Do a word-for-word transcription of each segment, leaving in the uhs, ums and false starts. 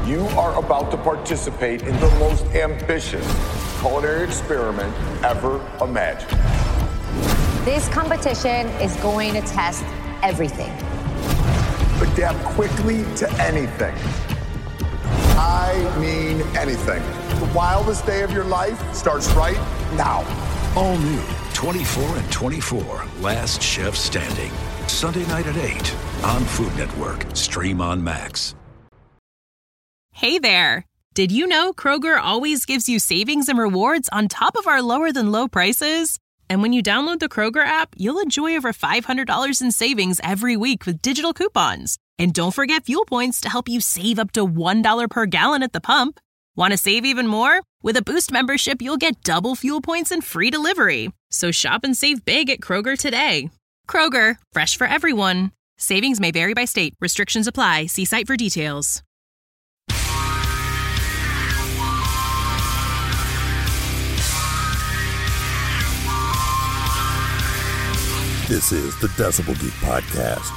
You are about to participate in the most ambitious culinary experiment ever imagined. This competition is going to test everything. Adapt quickly to anything. I mean anything. The wildest day of your life starts right now. All new, twenty-four and twenty-four, Last Chef Standing. Sunday night at eight on Food Network. Stream on Max. Hey there. Did you know Kroger always gives you savings and rewards on top of our lower-than-low prices? And when you download the Kroger app, you'll enjoy over five hundred dollars in savings every week with digital coupons. And don't forget fuel points to help you save up to one dollar per gallon at the pump. Want to save even more? With a Boost membership, you'll get double fuel points and free delivery. So shop and save big at Kroger today. Kroger, fresh for everyone. Savings may vary by state. Restrictions apply. See site for details. This is the Decibel Geek Podcast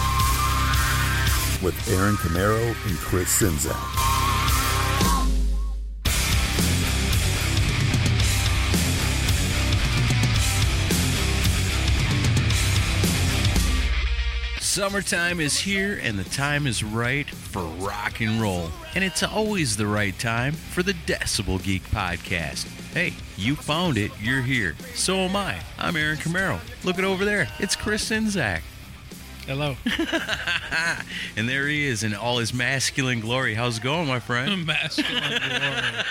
with Aaron Camaro and Chris Czynszak. Summertime is here, and the time is right for rock and roll. And it's always the right time for the Decibel Geek Podcast. Hey, you found it, you're here. So am I. I'm Aaron Camaro. Look at over there. It's Chris Czynszak. Hello. And there he is in all his masculine glory. How's it going, my friend? Masculine glory.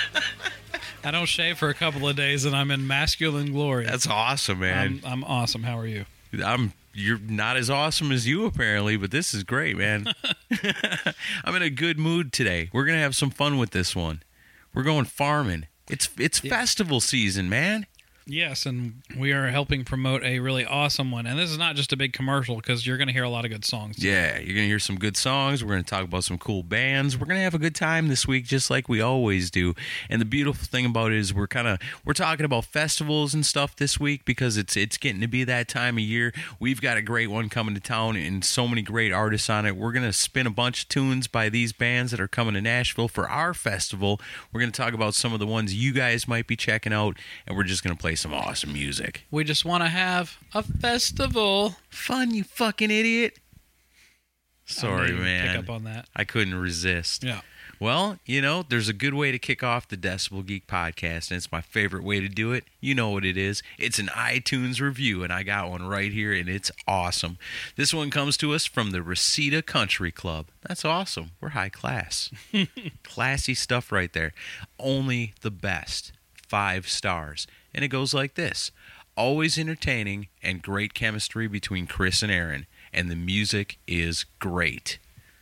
I don't shave for a couple of days, and I'm in masculine glory. That's awesome, man. I'm, I'm awesome. How are you? I'm... You're not as awesome as you, apparently, but this is great, man. I'm in a good mood today. We're going to have some fun with this one. We're going farming. It's it's yeah. festival season, man. Yes, and we are helping promote a really awesome one. And this is not just a big commercial, because you're going to hear a lot of good songs today. Yeah, you're going to hear some good songs. We're going to talk about some cool bands. We're going to have a good time this week, just like we always do. And the beautiful thing about it is we're kind of we're talking about festivals and stuff this week, because it's it's getting to be that time of year. We've got a great one coming to town, and so many great artists on it. We're going to spin a bunch of tunes by these bands that are coming to Nashville for our festival. We're going to talk about some of the ones you guys might be checking out, and we're just going to play some awesome music. We just want to have a festival. Fun, you fucking idiot. Sorry, man. Pick up on that. I couldn't resist. Yeah. Well, you know, there's a good way to kick off the Decibel Geek Podcast, and it's my favorite way to do it. You know what it is. It's an iTunes review, and I got one right here, and it's awesome. This one comes to us from the Reseda Country Club. That's awesome. We're high class. Classy stuff right there. Only the best. Five stars. And it goes like this. Always entertaining and great chemistry between Chris and Aaron. And the music is great.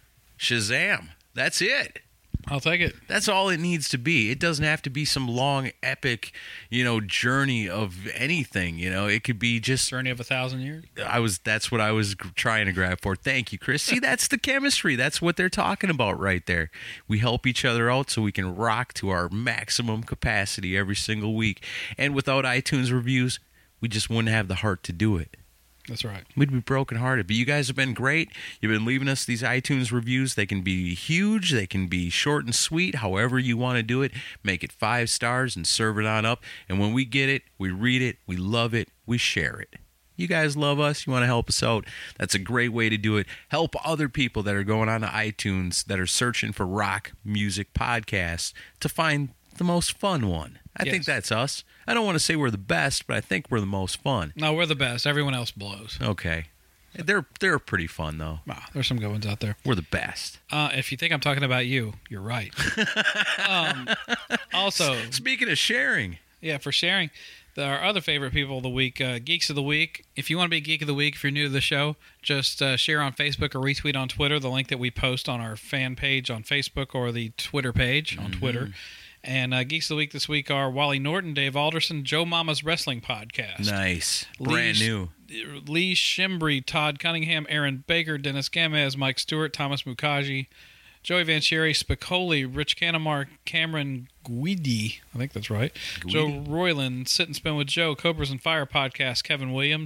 Shazam. That's it. I'll take it. That's all it needs to be. It doesn't have to be some long, epic, you know, journey of anything. You know, it could be just journey of a thousand years. I was. That's what I was trying to grab for. Thank you, Chris. See, that's the chemistry. That's what they're talking about right there. We help each other out so we can rock to our maximum capacity every single week. And without iTunes reviews, we just wouldn't have the heart to do it. That's right. We'd be brokenhearted. But you guys have been great. You've been leaving us these iTunes reviews. They can be huge. They can be short and sweet. However you want to do it. Make it five stars and serve it on up. And when we get it, we read it, we love it, we share it. You guys love us. You want to help us out. That's a great way to do it. Help other people that are going on to iTunes that are searching for rock music podcasts to find the most fun one. I yes. think that's us. I don't want to say we're the best, but I think we're the most fun. No, we're the best. Everyone else blows. Okay. They're they're pretty fun, though. Wow, there's some good ones out there. We're the best. Uh, if you think I'm talking about you, you're right. um, also... Speaking of sharing. Yeah, for sharing. Our other favorite people of the week, uh, Geeks of the Week. If you want to be Geek of the Week, if you're new to the show, just uh, share on Facebook or retweet on Twitter the link that we post on our fan page on Facebook or the Twitter page on mm-hmm. Twitter. And uh, Geeks of the Week this week are Wally Norton, Dave Alderson, Joe Mama's Wrestling Podcast. Nice. Brand Lee, new. Lee Shimbry, Todd Cunningham, Aaron Baker, Dennis Gamez, Mike Stewart, Thomas Mukasey, Joey Vancheri, Spicoli, Rich Canamar, Cameron Guidi, I think that's right, Guidi. Joe Royland, Sit and Spin with Joe, Cobras and Fire Podcast, Kevin Williams,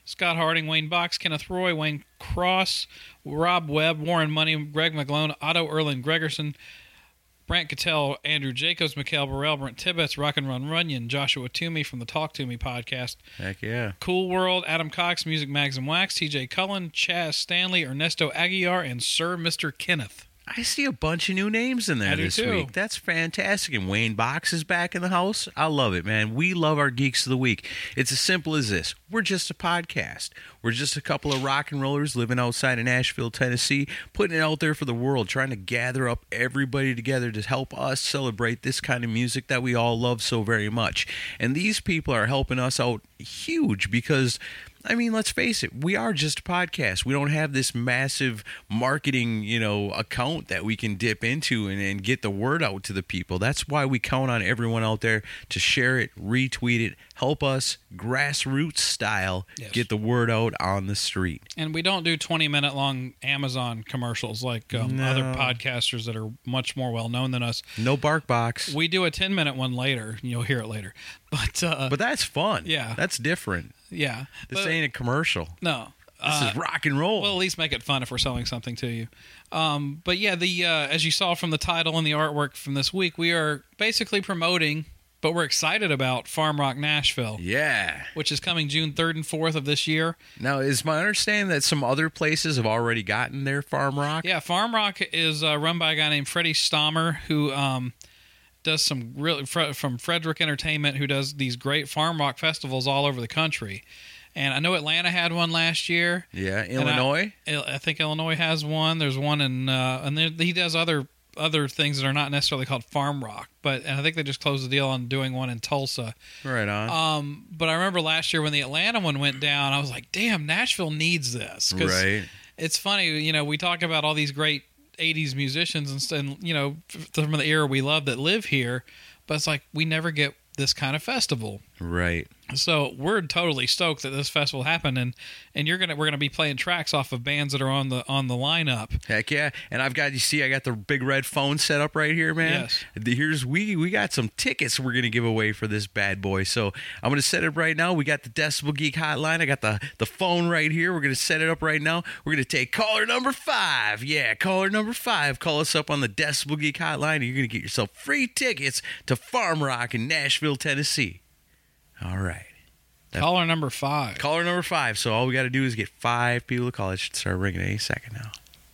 Scott Harding, Wayne Box, Kenneth Roy, Wayne Cross, Rob Webb, Warren Money, Greg McGlone, Otto Erlin Gregerson, Brant Cattell, Andrew Jacobs, Mikhail Burrell, Brent Tibbetts, Rock and Run Runyon, Joshua Toomey from the Talk to Me podcast. Heck yeah. Cool World, Adam Cox, Music Mags and Wax, T J Cullen, Chaz Stanley, Ernesto Aguiar, and Sir Mister Kenneth. I see a bunch of new names in there I do this too. week. That's fantastic. And Wayne Box is back in the house. I love it, man. We love our Geeks of the Week. It's as simple as this. We're just a podcast. We're just a couple of rock and rollers living outside of Nashville, Tennessee, putting it out there for the world, trying to gather up everybody together to help us celebrate this kind of music that we all love so very much. And these people are helping us out huge because, I mean, let's face it, we are just a podcast. We don't have this massive marketing, you know, account that we can dip into and, and get the word out to the people. That's why we count on everyone out there to share it, retweet it, help us grassroots style Yes. get the word out on the street. And we don't do twenty-minute long Amazon commercials like um, No. other podcasters that are much more well-known than us. No bark box. We do a ten-minute one later. You'll hear it later. But, uh, But that's fun. Yeah. That's different. yeah. This But- ain't a commercial. No. This Uh, is rock and roll. Well, at least make it fun if we're selling something to you. Um, but yeah, the uh, as you saw from the title and the artwork from this week, we are basically promoting, but we're excited about Farm Rock Nashville, yeah. which is coming June third and fourth of this year. Now, is my understanding that some other places have already gotten their Farm Rock? Yeah, Farm Rock is uh, run by a guy named Freddie Stammer, who um, does some really from Frederick Entertainment, who does these great Farm Rock festivals all over the country. And I know Atlanta had one last year. Yeah, And Illinois? I, I think Illinois has one. There's one in, uh, and there, he does other other things that are not necessarily called Farm Rock. But and I think they just closed the deal on doing one in Tulsa. Right on. Um, but I remember last year when the Atlanta one went down, I was like, damn, Nashville needs this. 'Cause right. it's funny, you know, we talk about all these great eighties musicians and, st- and you know, from the era we love that live here, but it's like we never get this kind of festival. Right. So we're totally stoked that this festival happened, and, and you're gonna we're gonna be playing tracks off of bands that are on the on the lineup. Heck yeah. And I've got, you see, I got the big red phone set up right here, man. Yes. The- Here's, we we got some tickets we're going to give away for this bad boy. So I'm going to set it up right now. We got the Decibel Geek hotline. I got the, the phone right here. We're going to set it up right now. We're going to take caller number five. Yeah, caller number five. Call us up on the Decibel Geek hotline, and you're going to get yourself free tickets to Farm Rock in Nashville, Tennessee. All right. That- Caller number five. Caller number five. So all we got to do is get five people to call. It should start ringing any second now.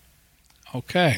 Okay.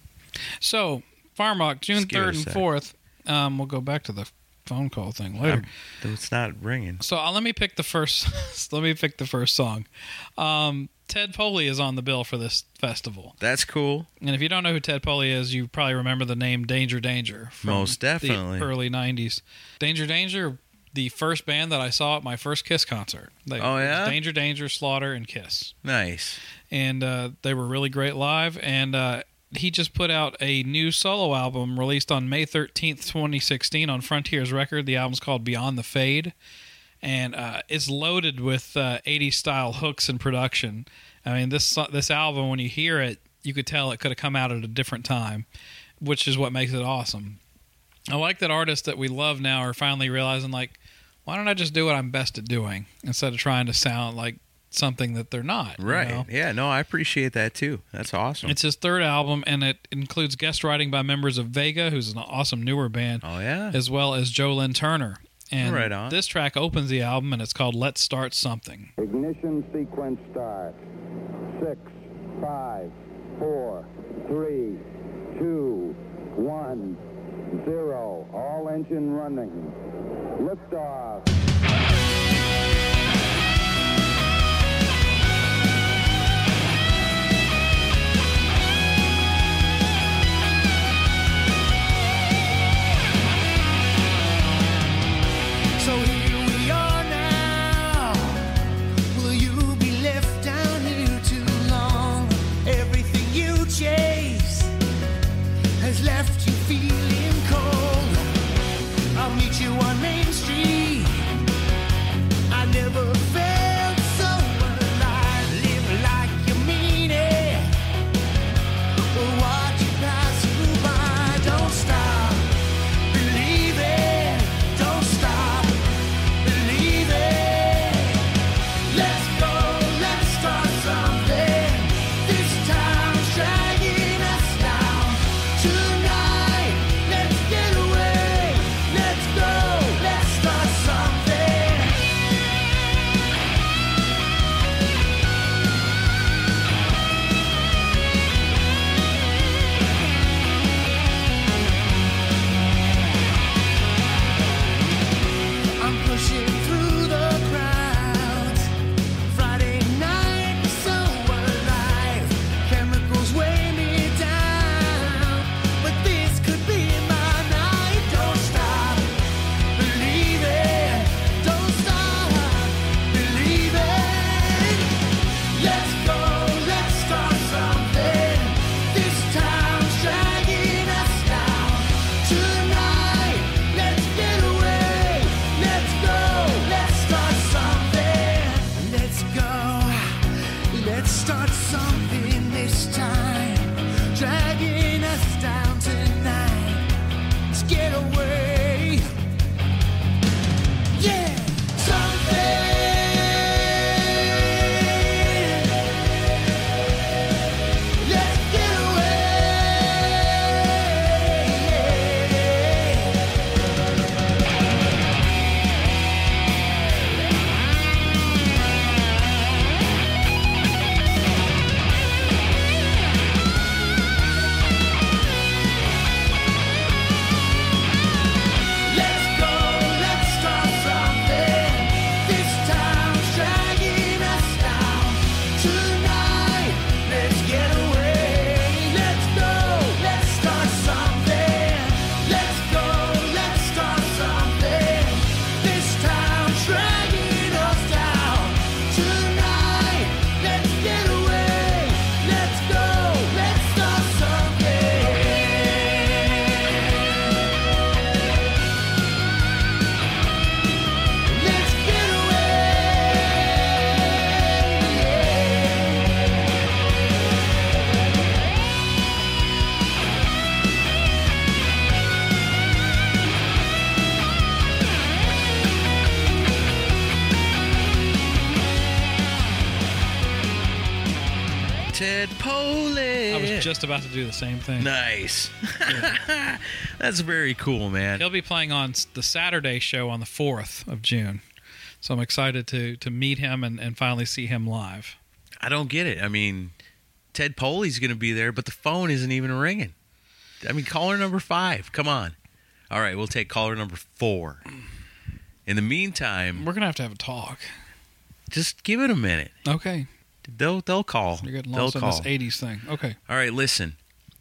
So Farm Rock, June Just give it a third and sec. fourth. Um, we'll go back to the phone call thing later. Um, it's not ringing. So uh, let me pick the first. let me pick the first song. Um, Ted Poley is on the bill for this festival, That's cool. and if you don't know who Ted Poley is, you probably remember the name Danger Danger from Most definitely. the early nineties. Danger Danger, the first band that I saw at my first Kiss concert. They, Oh, yeah? it was Danger Danger, Slaughter, and Kiss, Nice. and uh, they were really great live. And uh, he just put out a new solo album released on May thirteenth, twenty sixteen on Frontiers Record. The album's called Beyond the Fade. And uh, it's loaded with uh, eighties style hooks and production. I mean, this this album, when you hear it, you could tell it could have come out at a different time, which is what makes it awesome. I like that artists that we love now are finally realizing, like, why don't I just do what I'm best at doing instead of trying to sound like something that they're not? you Right. know? Yeah, no, I appreciate that too. That's awesome. It's his third album, and it includes guest writing by members of Vega, who's an awesome newer band, oh, yeah. as well as Joe Lynn Turner. And Right on. this track opens the album, and it's called Let's Start Something. Ignition sequence start. Six, five, four, three, two, one, zero. All engine running. Liftoff. So here we are now. Will you be left down here too long? Everything you chase has left you feeling cold. I'll meet you on Main Street. I never felt so alive. Live like you mean it. Watch it pass you by. Don't stop. Believe it. Don't stop. Believe it. Let's go. us down tonight. Let's get away. Yeah, something. Let's get Ted Poley. I was just about to do the same thing. Nice. That's very cool, man. He'll be playing on s- the Saturday show on the fourth of June. So I'm excited to to meet him and, and finally see him live. I don't get it. I mean, Ted Poley's going to be there, but the phone isn't even ringing. I mean, caller number five. Come on. All right, we'll take caller number four. In the meantime, We're going to have to have a talk. just give it a minute. Okay. They'll they'll call. You're getting They'll lost in call. this eighties thing. Okay. All right, listen.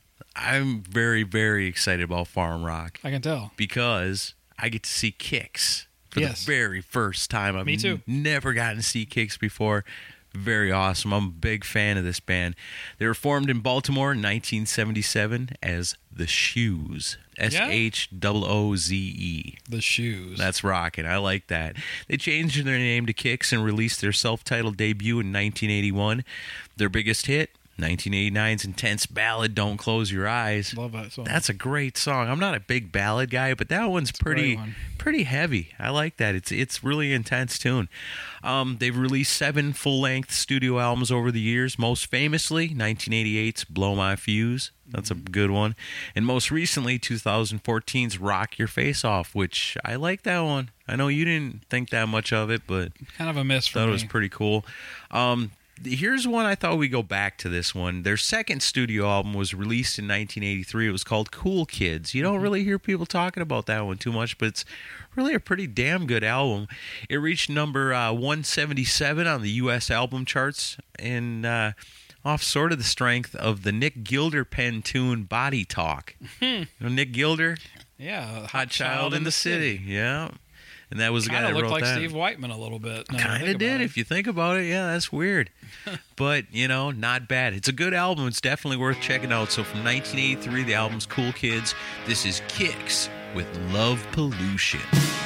I'm very, very excited about Farm Rock I can tell. because I get to see Kix for Yes. the very first time. I've Me too. n- never gotten to see Kix before. Very awesome. I'm a big fan of this band. They were formed in Baltimore in nineteen seventy-seven as The Shoes. S H O O Z E. The Shoes. That's rocking. I like that. They changed their name to Kix and released their self-titled debut in nineteen eighty-one. Their biggest hit, nineteen eighty-nine's intense ballad, Don't Close Your Eyes. Love that song. That's a great song. I'm not a big ballad guy, but that one's pretty great one. pretty heavy. I like that. It's it's really intense tune. Um, they've released seven full-length studio albums over the years, most famously nineteen eighty-eight's Blow My Fuse. That's a good one. And most recently, twenty fourteen's Rock Your Face Off, which I like that one. I know you didn't think that much of it, but kind of a miss for thought me. it was pretty cool. Um, here's one I thought we'd go back to this one. Their second studio album was released in nineteen eighty-three. It was called Cool Kids. You don't really hear people talking about that one too much, but it's really a pretty damn good album. It reached number uh, one seventy-seven on the U S album charts and uh, off sort of the strength of the Nick Gilder pen tune Body Talk. You know Nick Gilder? Yeah. Hot Child in the City. Yeah. And that was the guy Kind that of looked wrote like that. Steve Whiteman a little bit. now that I Kind think of did, about it. if you think about it. Yeah, that's weird. But, you know, not bad. It's a good album. It's definitely worth checking out. So from nineteen eighty-three, the album's Cool Kids. This is Kix with Love Pollution.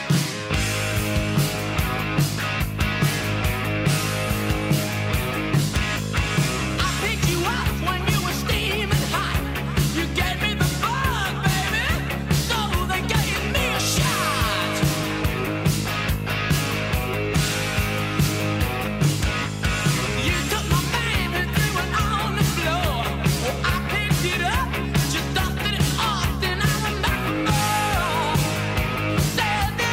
I picked you up when you were steaming hot. You gave me the bug, baby, so they gave me a shot. You took my man and threw it on the floor. Well, I picked it up, just dusted it off, then I remember. Said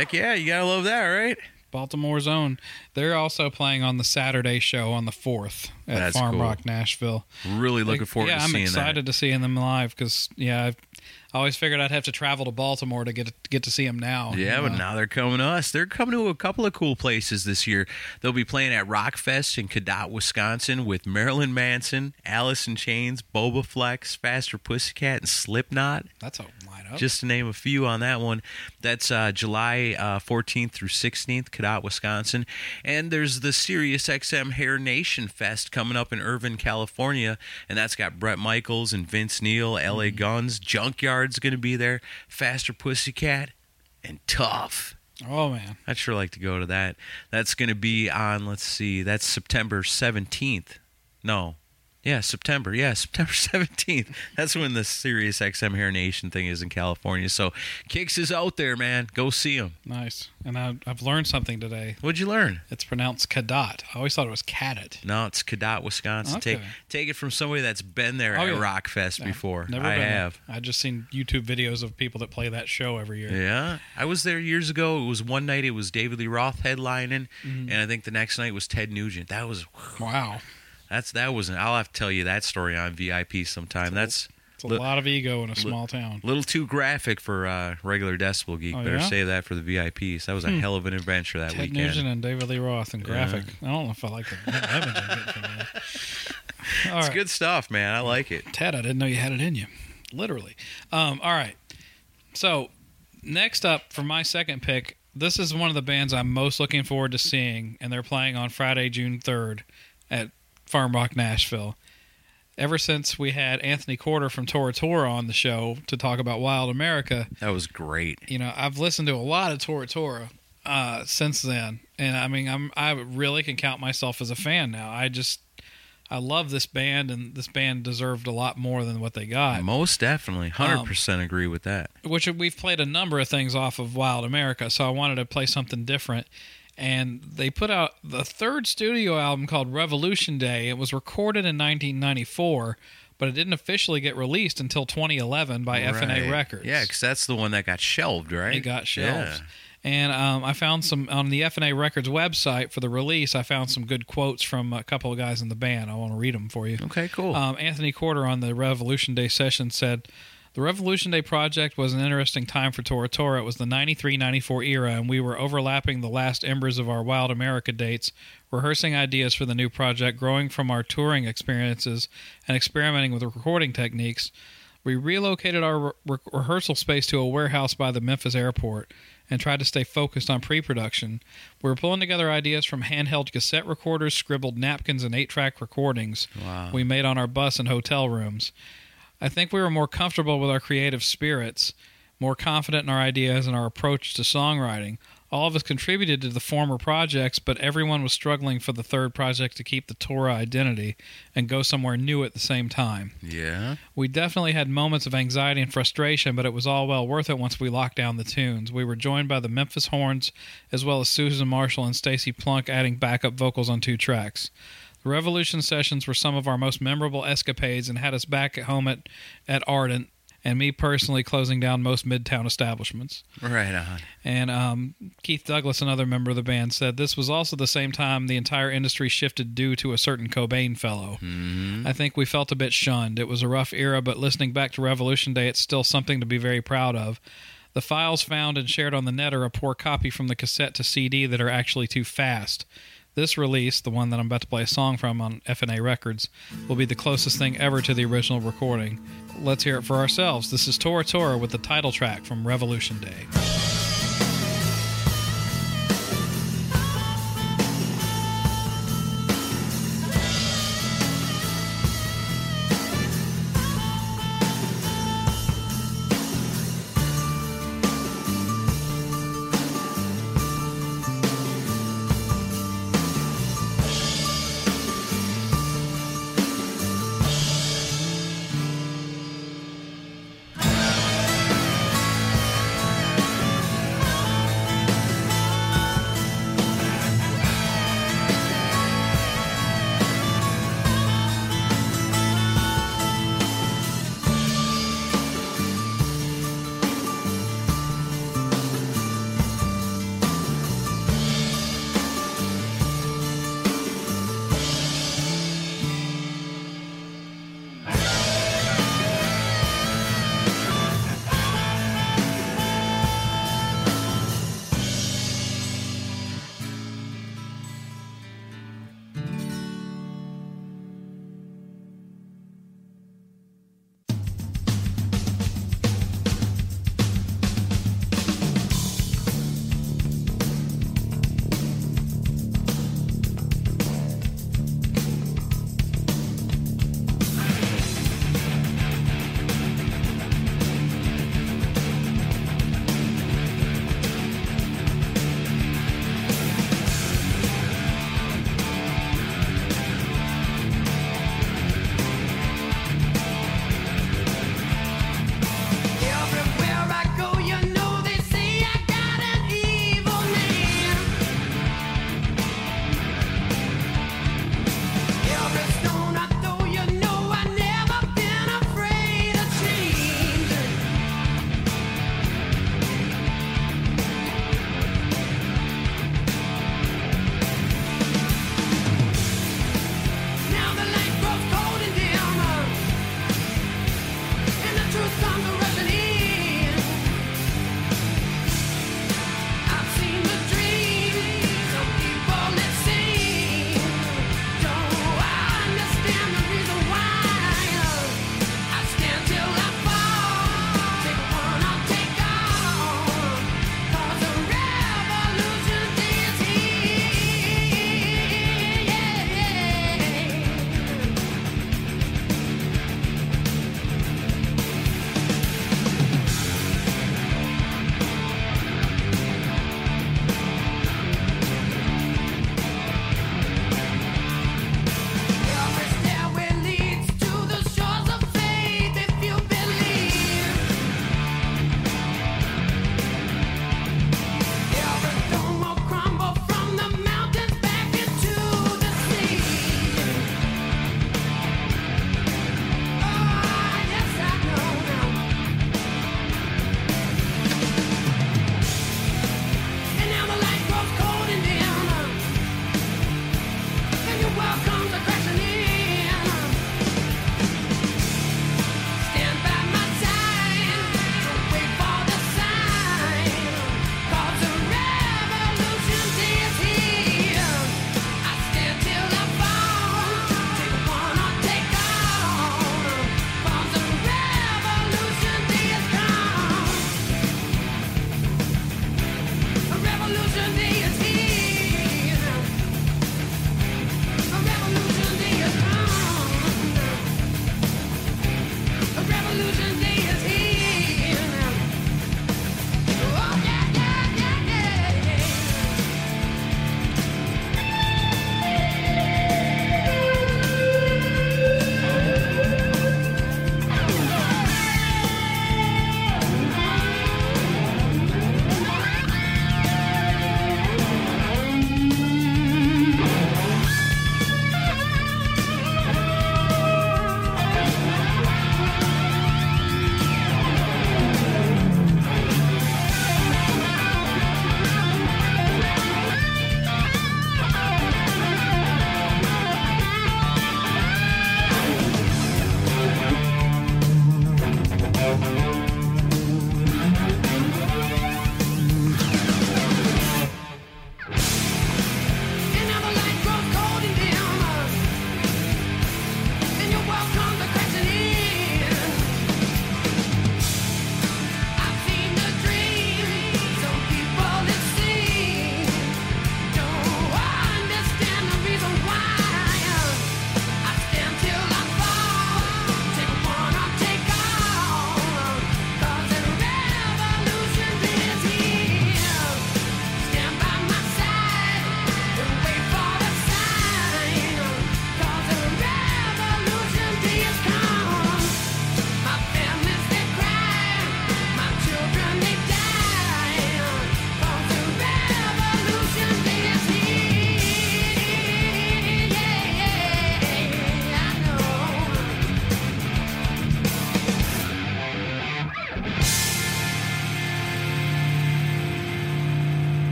Heck yeah, you gotta love that, right? Baltimore's own. They're also playing on the Saturday show on the fourth at That's Farm cool. Rock, Nashville. Really looking forward yeah, to I'm seeing excited that. to seeing them live because, yeah, I've, I always figured I'd have to travel to Baltimore to get to get to see them now. Yeah, Uh, but now they're coming to us. They're coming to a couple of cool places this year. They'll be playing at Rockfest in Cadott, Wisconsin with Marilyn Manson, Alice in Chains, Boba Flex, Faster Pussycat, and Slipknot. That's a lineup. Just to name a few on that one. That's uh, July uh, fourteenth through sixteenth, Cadott, Wisconsin. And there's the Sirius X M Hair Nation Fest coming up in Irvine, California. And that's got Bret Michaels and Vince Neil, L A Guns. Junkyard's going to be there. Faster Pussycat and Tough. Oh, man. I'd sure like to go to that. That's going to be on, let's see, that's September seventeenth. No. Yeah, September. Yeah, September seventeenth. That's when the Sirius X M Hair Nation thing is in California. So, Kix is out there, man. Go see him. Nice. And I, I've learned something today. What'd you learn? It's pronounced Cadott. I always thought it was Cadott. No, it's Cadott, Wisconsin. Okay. Take take it from somebody that's been there Oh, at yeah. Rockfest Yeah, before. Never I been have. There. I just seen YouTube videos of people that play that show every year. Yeah, I was there years ago. It was one night. It was David Lee Roth headlining, Mhm. and I think the next night was Ted Nugent. That was Wow. That's that was. I'll have to tell you that story on V I P sometime. That's It's a li- lot of ego in a li- small town. little too graphic for uh, regular Decibel Geek. Oh, Better yeah? save that for the V I Ps. That was a Hmm. hell of an adventure that Ted weekend. Nugent and David Lee Roth and Yeah. graphic. I don't know if I like the image I get from that. All It's right. good stuff, man. I like it. Ted, I didn't know you had it in you. Literally. Um, all right. So, next up for my second pick, this is one of the bands I'm most looking forward to seeing, and they're playing on Friday, June third at Farm Rock, Nashville. Ever since we had Anthony Corder from Tora Tora on the show to talk about Wild America, That was great. you know, I've listened to a lot of Tora Tora uh, since then, and I mean, I'm I really can count myself as a fan now. I just I love this band, and this band deserved a lot more than what they got. Most definitely. one hundred percent agree with that. Which we've played a number of things off of Wild America, so I wanted to play something different. And they put out the third studio album called Revolution Day. It was recorded in nineteen ninety-four, but it didn't officially get released until twenty eleven by F and A Right. Records. Yeah, because that's the one that got shelved, right? It got shelved. Yeah. And um, I found some on the F and A Records website for the release. I found some good quotes from a couple of guys in the band. I want to read them for you. Okay, cool. Um, Anthony Corder on the Revolution Day session said, "The Revolution Day project was an interesting time for Tora Tora. It was the ninety-three ninety-four era, and we were overlapping the last embers of our Wild America dates, rehearsing ideas for the new project, growing from our touring experiences, and experimenting with recording techniques. We relocated our re- rehearsal space to a warehouse by the Memphis airport and tried to stay focused on pre-production. We were pulling together ideas from handheld cassette recorders, scribbled napkins, and eight-track recordings Wow. we made on our bus and hotel rooms. I think we were more comfortable with our creative spirits, more confident in our ideas and our approach to songwriting. All of us contributed to the former projects, but everyone was struggling for the third project to keep the Tora identity and go somewhere new at the same time. Yeah. We definitely had moments of anxiety and frustration, but it was all well worth it once we locked down the tunes. We were joined by the Memphis Horns, as well as Susan Marshall and Stacy Plunk adding backup vocals on two tracks. The Revolution sessions were some of our most memorable escapades and had us back at home at, at Ardent, and me personally closing down most Midtown establishments." Right on. And um, Keith Douglas, another member of the band, said, "This was also the same time the entire industry shifted due to a certain Cobain fellow. Mm-hmm. I think we felt a bit shunned. It was a rough era, but listening back to Revolution Day, it's still something to be very proud of. The files found and shared on the net are a poor copy from the cassette to C D that are actually too fast. This release, the one that I'm about to play a song from on F and A Records, will be the closest thing ever to the original recording. Let's hear it for ourselves. This is Tora Tora with the title track from Revolution Day." Revolution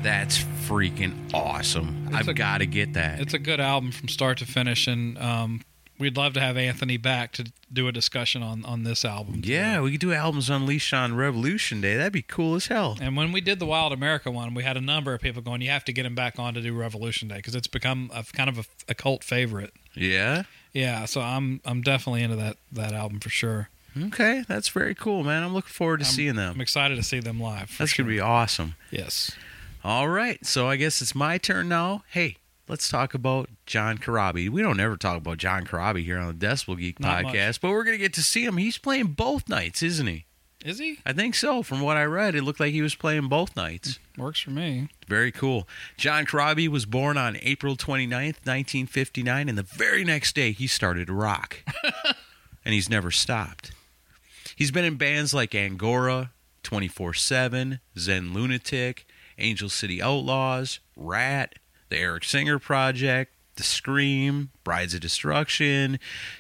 That's freaking awesome. It's I've a- got to get that. It's a good album from start to finish, and um, we'd love to have Anthony back to do a discussion on, on this album. Yeah, we could do albums unleashed on Revolution Day. That'd be cool as hell. And when we did the Wild America one, we had a number of people going, you have to get him back on to do Revolution Day, because it's become a, kind of a, a cult favorite. Yeah? Yeah, so I'm I'm definitely into that, that album for sure. Okay, that's very cool, man. I'm looking forward to I'm, seeing them. I'm excited to see them live. for That's sure. going to be awesome. Yes. All right, so I guess it's my turn now. Hey, let's talk about John Corabi. We don't ever talk about John Corabi here on the Decibel Geek Not podcast, much. but we're going to get to see him. He's playing both nights, isn't he? Is he? I think so. From what I read, it looked like he was playing both nights. Works for me. Very cool. John Corabi was born on April twenty-ninth, nineteen fifty-nine, and the very next day he started to rock. And he's never stopped. He's been in bands like Angora, twenty-four seven, Zen Lunatic, Angel City Outlaws, Rat, the Eric Singer Project, The Scream, Brides of Destruction,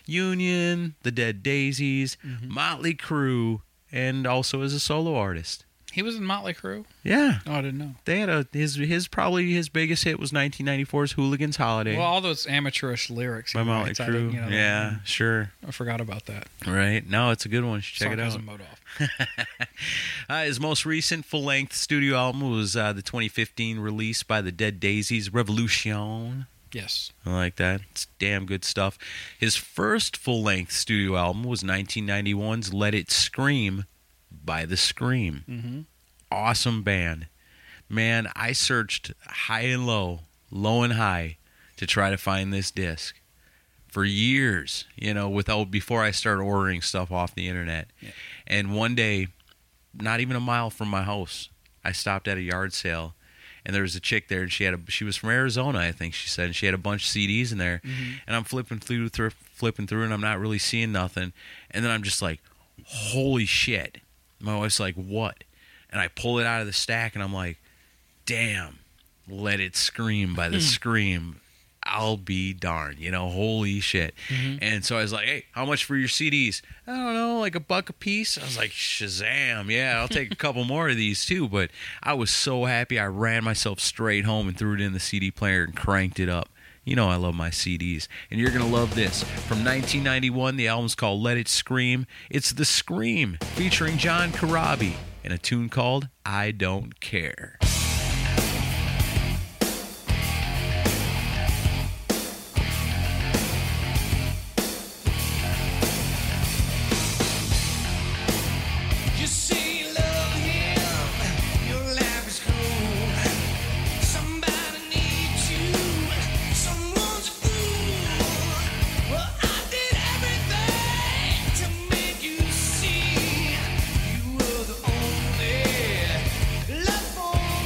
Union, The Dead Daisies, Motley Crue, and also as a solo artist. He was in Motley Crue? Yeah. Oh, I didn't know. They had a his his probably his biggest hit was nineteen ninety-four's Hooligans Holiday Well, all those amateurish lyrics. he by Motley writes, I didn't- Crue. you know, Yeah, sure. I forgot about that. Right. No, it's a good one. You should check Sarcasm it mode out. off. uh, his most recent full-length studio album was uh, the twenty fifteen release by the Dead Daisies, Revolution. Yes. I like that. It's damn good stuff. His first full-length studio album was nineteen ninety-one's Let It Scream by The Scream. Mm-hmm. Awesome band. Man, I searched high and low, low and high to try to find this disc for years, you know, without before I started ordering stuff off the internet. Yeah. And one day, not even a mile from my house, I stopped at a yard sale, and there was a chick there, and she had a she was from Arizona, I think she said, and she had a bunch of C Ds in there. Mm-hmm. And I'm flipping through, through flipping through, and I'm not really seeing nothing. And then I'm just like, holy shit. My wife's like, what? And I pull it out of the stack, and I'm like, damn, Let It Scream by The Scream. I'll be darned, you know, holy shit. Mm-hmm. And so I was like, hey, how much for your C Ds? I don't know, like a buck a piece. I was like, Shazam, yeah, I'll take a couple more of these too. But I was so happy, I ran myself straight home and threw it in the C D player and cranked it up. You know I love my C Ds. And you're going to love this. From nineteen ninety-one, the album's called Let It Scream. It's The Scream, featuring John Corabi, and a tune called I Don't Care. You say you love him, your life is cool. Somebody needs you, someone's a fool. Well, I did everything to make you see you were the only love for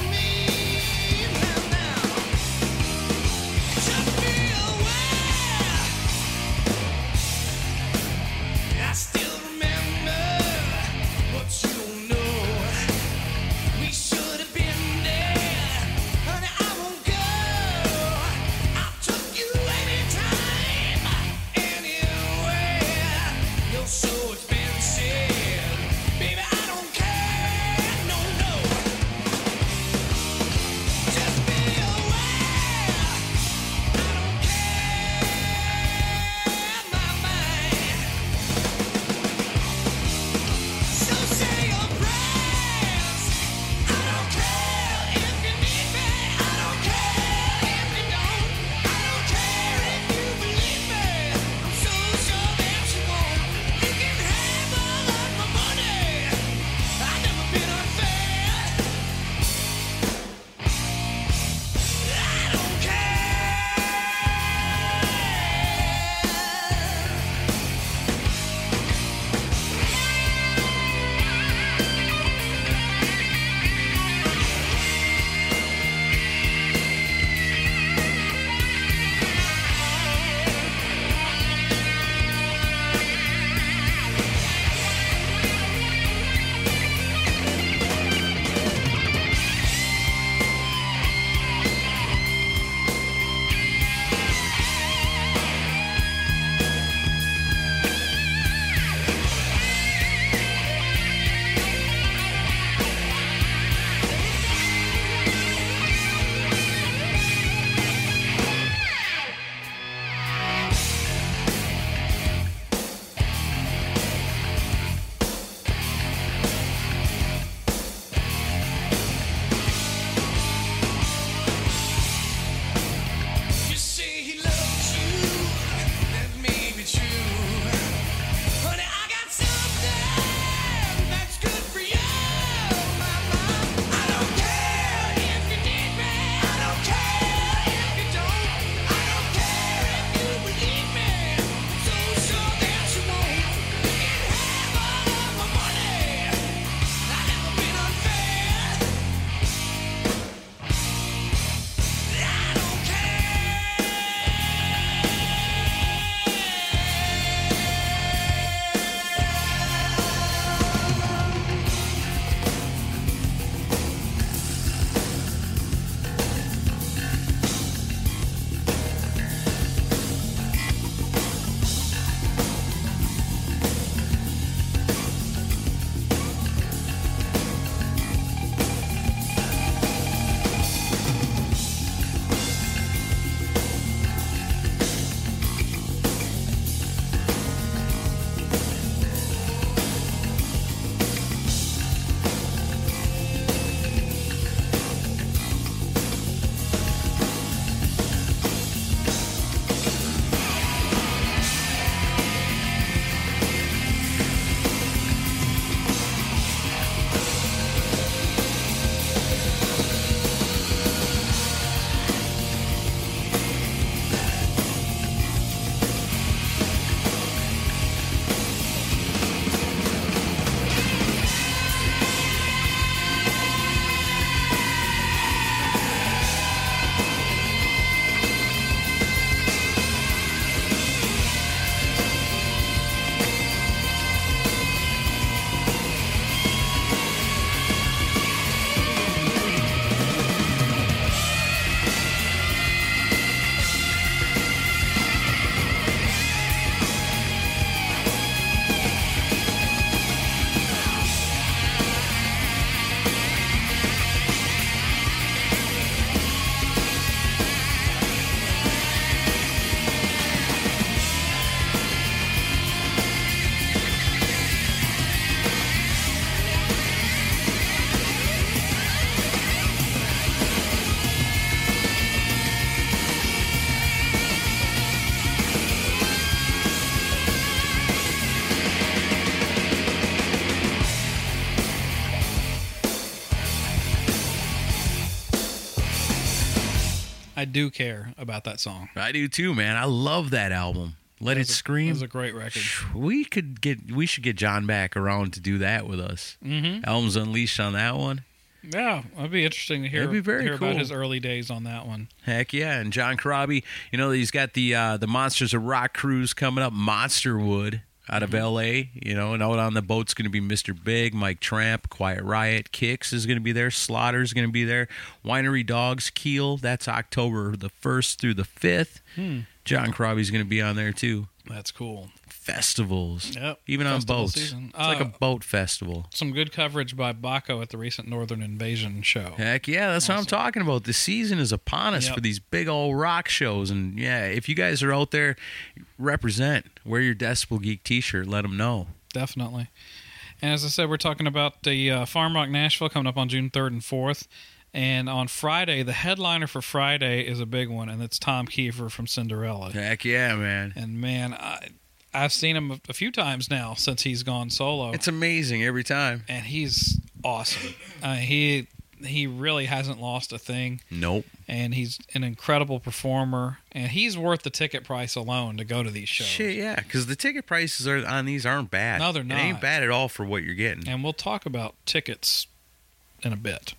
I do care about that song. I do too, man. I love that album. Let It a, Scream. It was a great record. We could get. We should get John back around to do that with us. Mm-hmm. Albums Unleashed on that one. Yeah, it'd be interesting to hear, It'd be very hear cool. about his early days on that one. Heck yeah. And John Corabi, you know, he's got the uh, the Monsters of Rock cruise coming up, Monsterwood out of Mm-hmm. L A. You know, and out on the boat's going to be Mister Big, Mike Tramp, Quiet Riot, Kix is going to be there, Slaughter's going to be there, Winery Dogs, Keel, that's October the first through the fifth. Hmm. John Corabi's going to be on there too. That's cool. Festivals. Yep. Even Festival on boats. season. It's like a Uh, boat festival. Some good coverage by Baco at the recent Northern Invasion show. Heck yeah, that's what I'm talking about. The season is upon us Yep. for these big old rock shows. And yeah, if you guys are out there, represent. Wear your Decibel Geek t-shirt. Let them know. Definitely. And as I said, we're talking about the uh, Farm Rock Nashville coming up on June third and fourth. And on Friday, the headliner for Friday is a big one, and it's Tom Kiefer from Cinderella. Heck yeah, man. And man, I, I've seen him a, a few times now since he's gone solo. It's amazing every time. And he's awesome. Uh, he he really hasn't lost a thing. Nope. And he's an incredible performer. And he's worth the ticket price alone to go to these shows. Shit, yeah, because the ticket prices are on these aren't bad. No, they're It ain't not. bad at all for what you're getting. And we'll talk about tickets in a bit.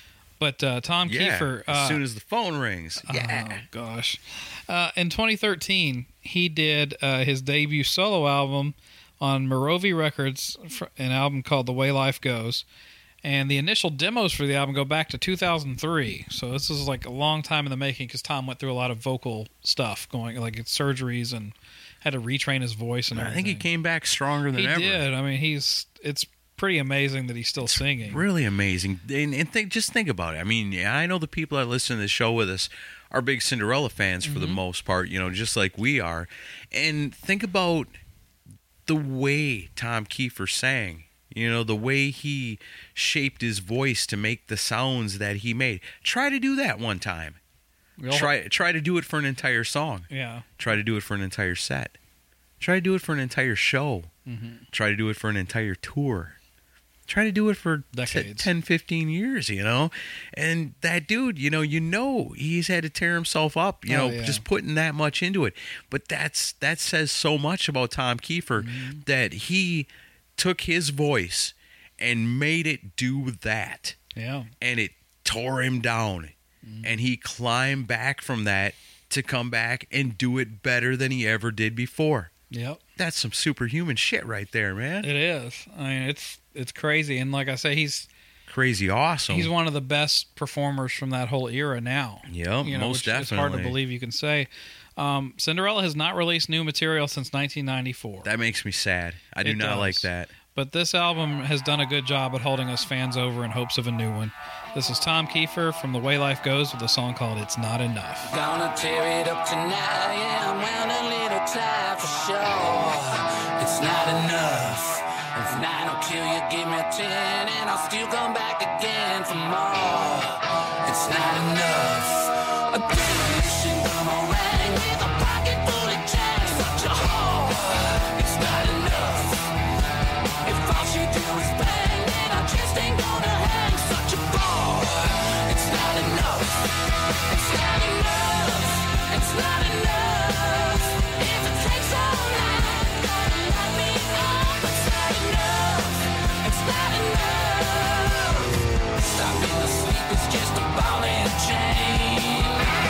But uh, Tom Yeah, Kiefer... Uh, as soon as the phone rings. Yeah. Oh, gosh. Uh, in twenty thirteen, he did uh, his debut solo album on Morovia Records, fr- an album called The Way Life Goes. And the initial demos for the album go back to two thousand three. So this is like a long time in the making because Tom went through a lot of vocal stuff, going like surgeries and had to retrain his voice and I everything. think he came back stronger than He ever. did. I mean, he's it's pretty amazing that he's still singing. Really amazing. And, and think, just think about it. I mean, yeah, I know the people that listen to the show with us are big Cinderella fans for the Mm-hmm. most part, you know, just like we are. And think about the way Tom Kiefer sang. You know, the way he shaped his voice to make the sounds that he made. Try to do that one time. We'll- Try try to do it for an entire song. Yeah. Try to do it for an entire set. Try to do it for an entire show. Mm-hmm. Try to do it for an entire tour. Try to do it for t- Decades. ten, fifteen years, you know? And that dude, you know, you know he's had to tear himself up, you Oh, know, yeah. just putting that much into it. But that's that says so much about Tom Kiefer Mm-hmm. that he took his voice and made it do that. Yeah. And it tore him down. Mm-hmm. And he climbed back from that to come back and do it better than he ever did before. Yep. That's some superhuman shit right there, man. It is. I mean, it's it's crazy, and like I say, he's Crazy awesome. he's one of the best performers from that whole era now. Yep, you know, most which It's hard to definitely. believe you can say. Um, Cinderella has not released new material since nineteen ninety-four, That makes me sad. I do It not does. like that. but this album has done a good job at holding us fans over in hopes of a new one. This is Tom Kiefer from The Way Life Goes with a song called "It's Not Enough." Gonna tear it up tonight, yeah, I'm wound a little tired for sure. It's not enough. If nine will kill you, give me ten, and I'll still come back again for more. It's not enough. A demolition come on ring with a pocket full of change, such a whore. It's not enough. If all she do is bang, then I just ain't gonna hang, such a bore. It's not enough. It's not enough. It's not enough. If it takes all night, gonna let me up. It's not enough. It's not enough. Stopping the sleep is just a ball and chain.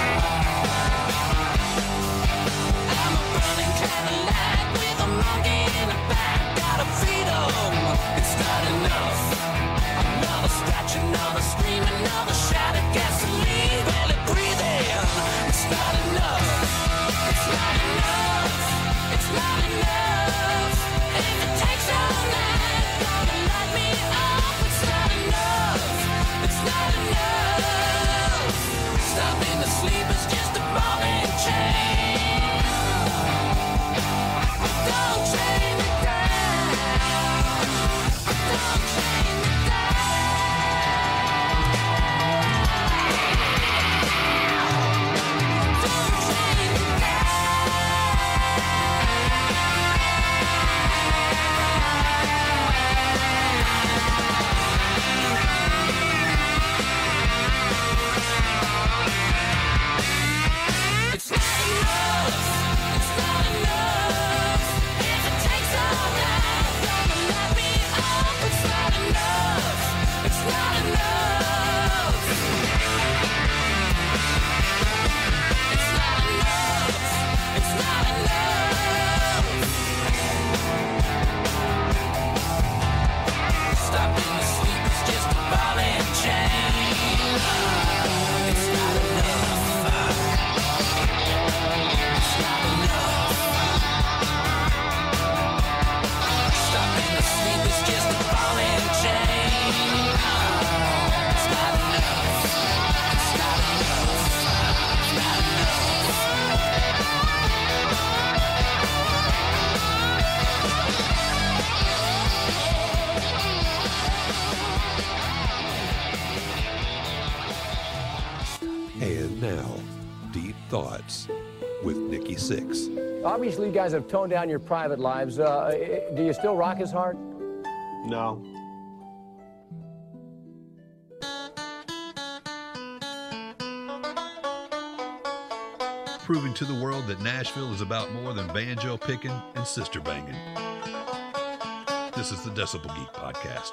I'm a burning Cadillac with a monkey in the back. Gotta feed 'em. It's not enough. Another scratch, another scream, another shot of gasoline. Barely breathing. It's not enough. It's not enough. It's not enough. If it takes all night, gonna light me up. It's not enough. It's not enough. Stopping to sleep is just a ball and chain. Don't chain me down. Don't chain me down. And now, Deep Thoughts with Nikki Sixx. Obviously, you guys have toned down your private lives. Uh, do you still rock as hard? No. Proving to the world that Nashville is about more than banjo picking and sister banging. This is the Decibel Geek Podcast.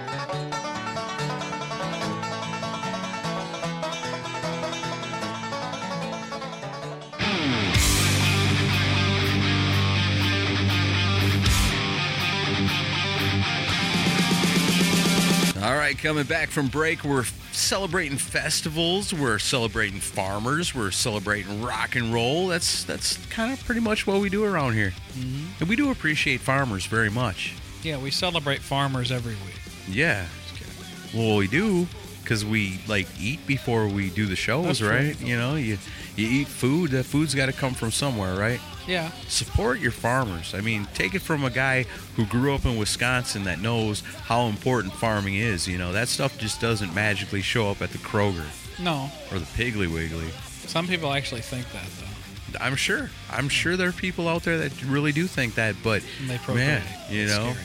All right, coming back from break, we're celebrating festivals, we're celebrating farmers, we're celebrating rock and roll. That's that's kind of pretty much what we do around here. Mm-hmm. And we do appreciate farmers very much. Yeah, we celebrate farmers every week. Yeah. Well, we do, because we, like, eat before we do the shows, That's right? true. You know, you, you eat food. That food's got to come from somewhere, right? Yeah. Support your farmers. I mean, take it from a guy who grew up in Wisconsin that knows how important farming is. You know, that stuff just doesn't magically show up at the Kroger. No. Or the Piggly Wiggly. Some people actually think that, though. I'm sure. I'm sure there are people out there that really do think that, but, And they man, procreate. you It's know.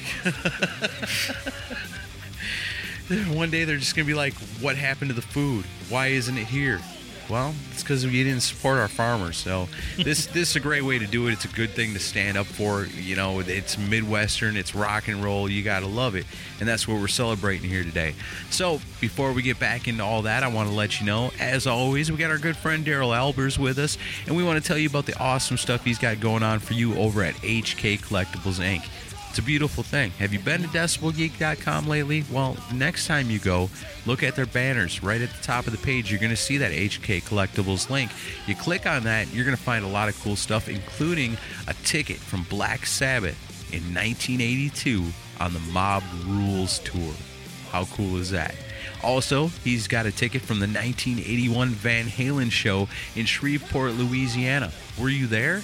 One day they're just going to be like, what happened to the food? Why isn't it here? Well, it's because we didn't support our farmers. So this this is a great way to do it. It's a good thing to stand up for. You know, it's Midwestern, it's rock and roll. You got to love it. And that's what we're celebrating here today. So before we get back into all that, I want to let you know, as always, we got our good friend Daryl Albers with us. And we want to tell you about the awesome stuff he's got going on for you over at H K Collectibles, Incorporated. It's a beautiful thing. Have you been to decibel geek dot com lately? Well, next time you go, look at their banners. Right at the top of the page, you're going to see that H K Collectibles link. You click on that, you're going to find a lot of cool stuff, including a ticket from Black Sabbath in nineteen eighty-two on the Mob Rules tour. How cool is that? Also, he's got a ticket from the nineteen eighty-one Van Halen show in Shreveport, Louisiana. Were you there?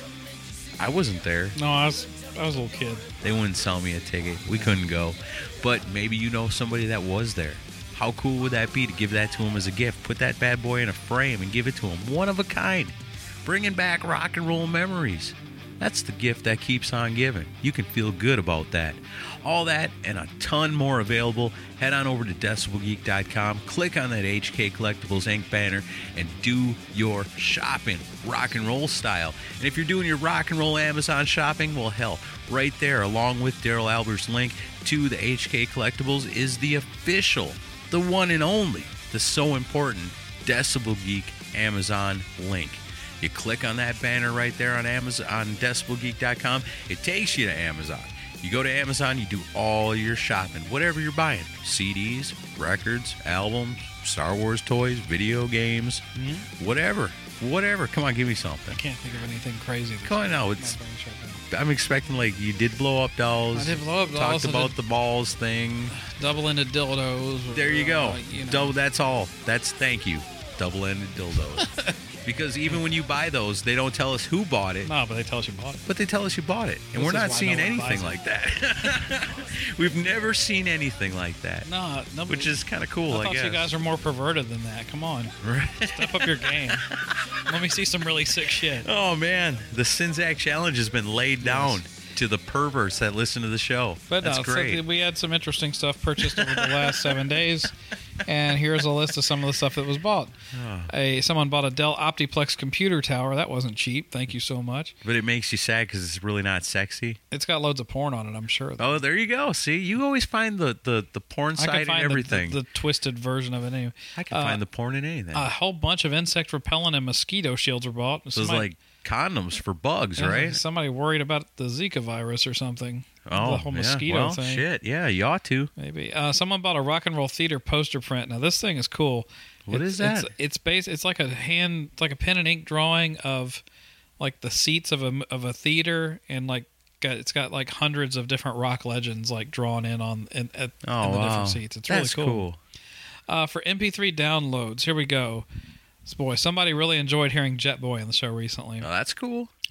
I wasn't there. No, I was I was a little kid. They wouldn't sell me a ticket. We couldn't go. But maybe you know somebody that was there. How cool would that be to give that to him as a gift? Put that bad boy in a frame and give it to him. One of a kind. Bringing back rock and roll memories. That's the gift that keeps on giving. You can feel good about that. All that and a ton more available. Head on over to decibel geek dot com. Click on that H K Collectibles Incorporated banner and do your shopping rock and roll style. And if you're doing your rock and roll Amazon shopping, well, hell, right there, along with Daryl Albert's link to the H K Collectibles, is the official, the one and only, the so important Decibel Geek Amazon link. You click on that banner right there on Amazon, on decibel geek dot com. It takes you to Amazon. You go to Amazon, you do all your shopping, whatever you're buying. C Ds, records, albums, Star Wars toys, video games, Mm-hmm. whatever. Whatever. Come on, give me something. I can't think of anything crazy. Come on, no, it's... I'm expecting, like, you did blow up dolls. I did blow up dolls. Talked about the balls thing. Double-ended dildos. There you go. Uh, you know. Double, that's all. That's, thank you. Double-ended dildos. Because even when you buy those, they don't tell us who bought it. No, but they tell us you bought it. But they tell us you bought it. And This we're is not why seeing no one anything buys like that. We've never seen anything like that. No, nobody, Which is kind of cool, I, I thought guess. you guys are more perverted than that. Come on. Right. Step up your game. Let me see some really sick shit. Oh, man. The Sinzak Challenge has been laid down to the perverts that listen to the show. But That's no, great. So we had some interesting stuff purchased over the last seven days, and here's a list of some of the stuff that was bought. Oh. A someone bought a Dell Optiplex computer tower. That wasn't cheap. Thank you so much. But it makes you sad because it's really not sexy. It's got loads of porn on it, I'm sure. Oh, there you go. See, you always find the, the, the porn I side can in find everything. The, the, the twisted version of it anyway. I can Uh, find the porn in anything. A whole bunch of insect repellent and mosquito shields were bought. So it's like condoms for bugs, Yeah, right? Somebody worried about the Zika virus or something. Oh, the whole yeah. mosquito Well, thing. shit. Yeah, you ought to. Maybe. Uh, someone bought a rock and roll theater poster print. Now this thing is cool. What it's, is that? It's it's base. It's like a hand, it's like a pen and ink drawing of like the seats of a of a theater, and like got, it's got like hundreds of different rock legends like drawn in on in, at, Oh, in the wow. different seats. It's That's really cool. cool. Uh, for M P three downloads, here we go. Boy, somebody really enjoyed hearing Jet Boy on the show recently. Oh, that's cool.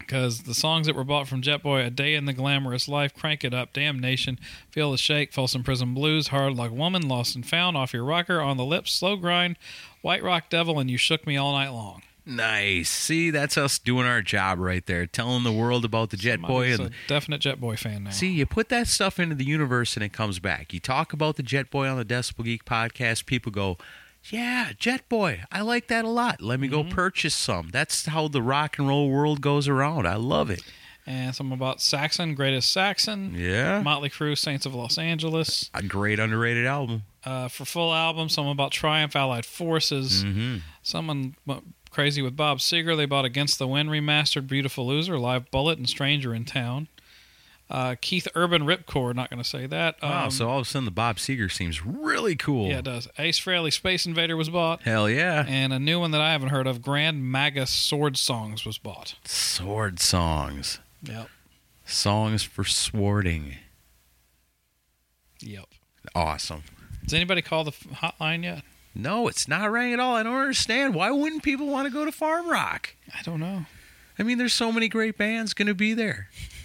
Because the songs that were bought from Jet Boy, A Day in the Glamorous Life, Crank It Up, Damn Nation, Feel the Shake, Folsom Prison Blues, Hard Like Woman, Lost and Found, Off Your Rocker, On the Lips, Slow Grind, White Rock Devil, and You Shook Me All Night Long. Nice. See, that's us doing our job right there, telling the world about the Jet Boy. Somebody's And a definite Jet Boy fan now. see, you put that stuff into the universe and it comes back. You talk about the Jet Boy on the Decibel Geek podcast, people go, yeah, Jet Boy, I like that a lot. Let me Mm-hmm. go purchase some. That's how the rock and roll world goes around. I love it. And some about Saxon, Greatest Saxon. Yeah. Motley Crue, Saints of Los Angeles. A great underrated album. Uh, for full album, some about Triumph, Allied Forces. Mm-hmm. Someone went crazy with Bob Seger. They bought Against the Wind remastered, Beautiful Loser, Live Bullet, and Stranger in Town. Uh, Keith Urban Ripcord, not going to say that. Wow, Um, so all of a sudden the Bob Seger seems really cool. Yeah, it does. Ace Frehley, Space Invader was bought. Hell yeah. And a new one that I haven't heard of, Grand Magus Sword Songs was bought. Sword songs. Yep. Songs for swording. Yep. Awesome. Does anybody call the f- hotline yet? No, it's not rang at all. I don't understand. Why wouldn't people want to go to Farm Rock? I don't know. I mean, there's so many great bands going to be there.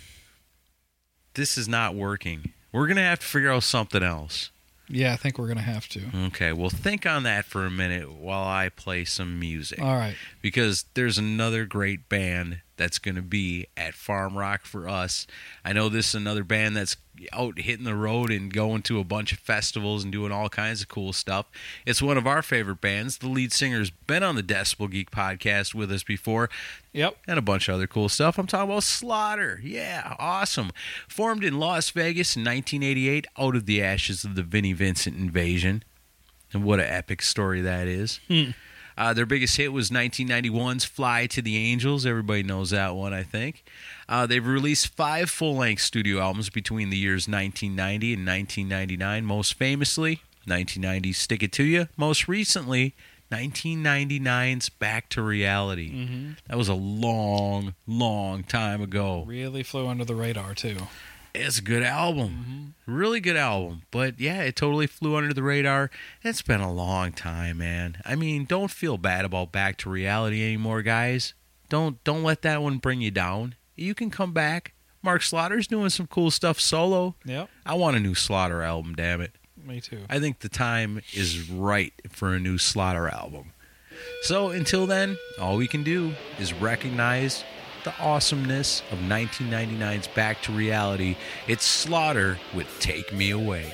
This is not working. We're going to have to figure out something else. Yeah, I think we're going to have to. Okay, well, think on that for a minute while I play some music. All right. Because there's another great band that's going to be at Farm Rock for us. I know this is another band that's out hitting the road and going to a bunch of festivals and doing all kinds of cool stuff. It's one of our favorite bands. The lead singer's been on the Decibel Geek podcast with us before. Yep. And a bunch of other cool stuff. I'm talking about Slaughter. Yeah, awesome. Formed in Las Vegas in nineteen eighty-eight out of the ashes of the Vinnie Vincent invasion. And what an epic story that is. Hmm. Uh, their biggest hit was nineteen ninety-one's Fly to the Angels. Everybody knows that one, I think. Uh, they've released five full-length studio albums between the years nineteen ninety and nineteen ninety-nine. Most famously, nineteen ninety's Stick It To You. Most recently, nineteen ninety-nine's Back to Reality. Mm-hmm. That was a long, long time ago. Really flew under the radar, too. It's a good album. Mm-hmm. Really good album. But, yeah, it totally flew under the radar. It's been a long time, man. I mean, don't feel bad about Back to Reality anymore, guys. Don't don't let that one bring you down. You can come back. Mark Slaughter's doing some cool stuff solo. Yep. I want a new Slaughter album, damn it. Me too. I think the time is right for a new Slaughter album. So, until then, all we can do is recognize the awesomeness of nineteen ninety-nine's Back to Reality. It's Slaughter with Take Me Away.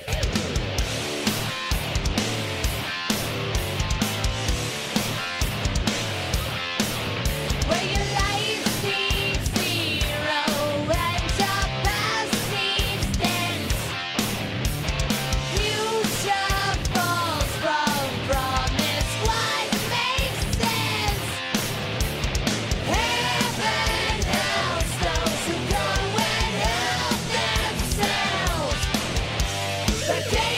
But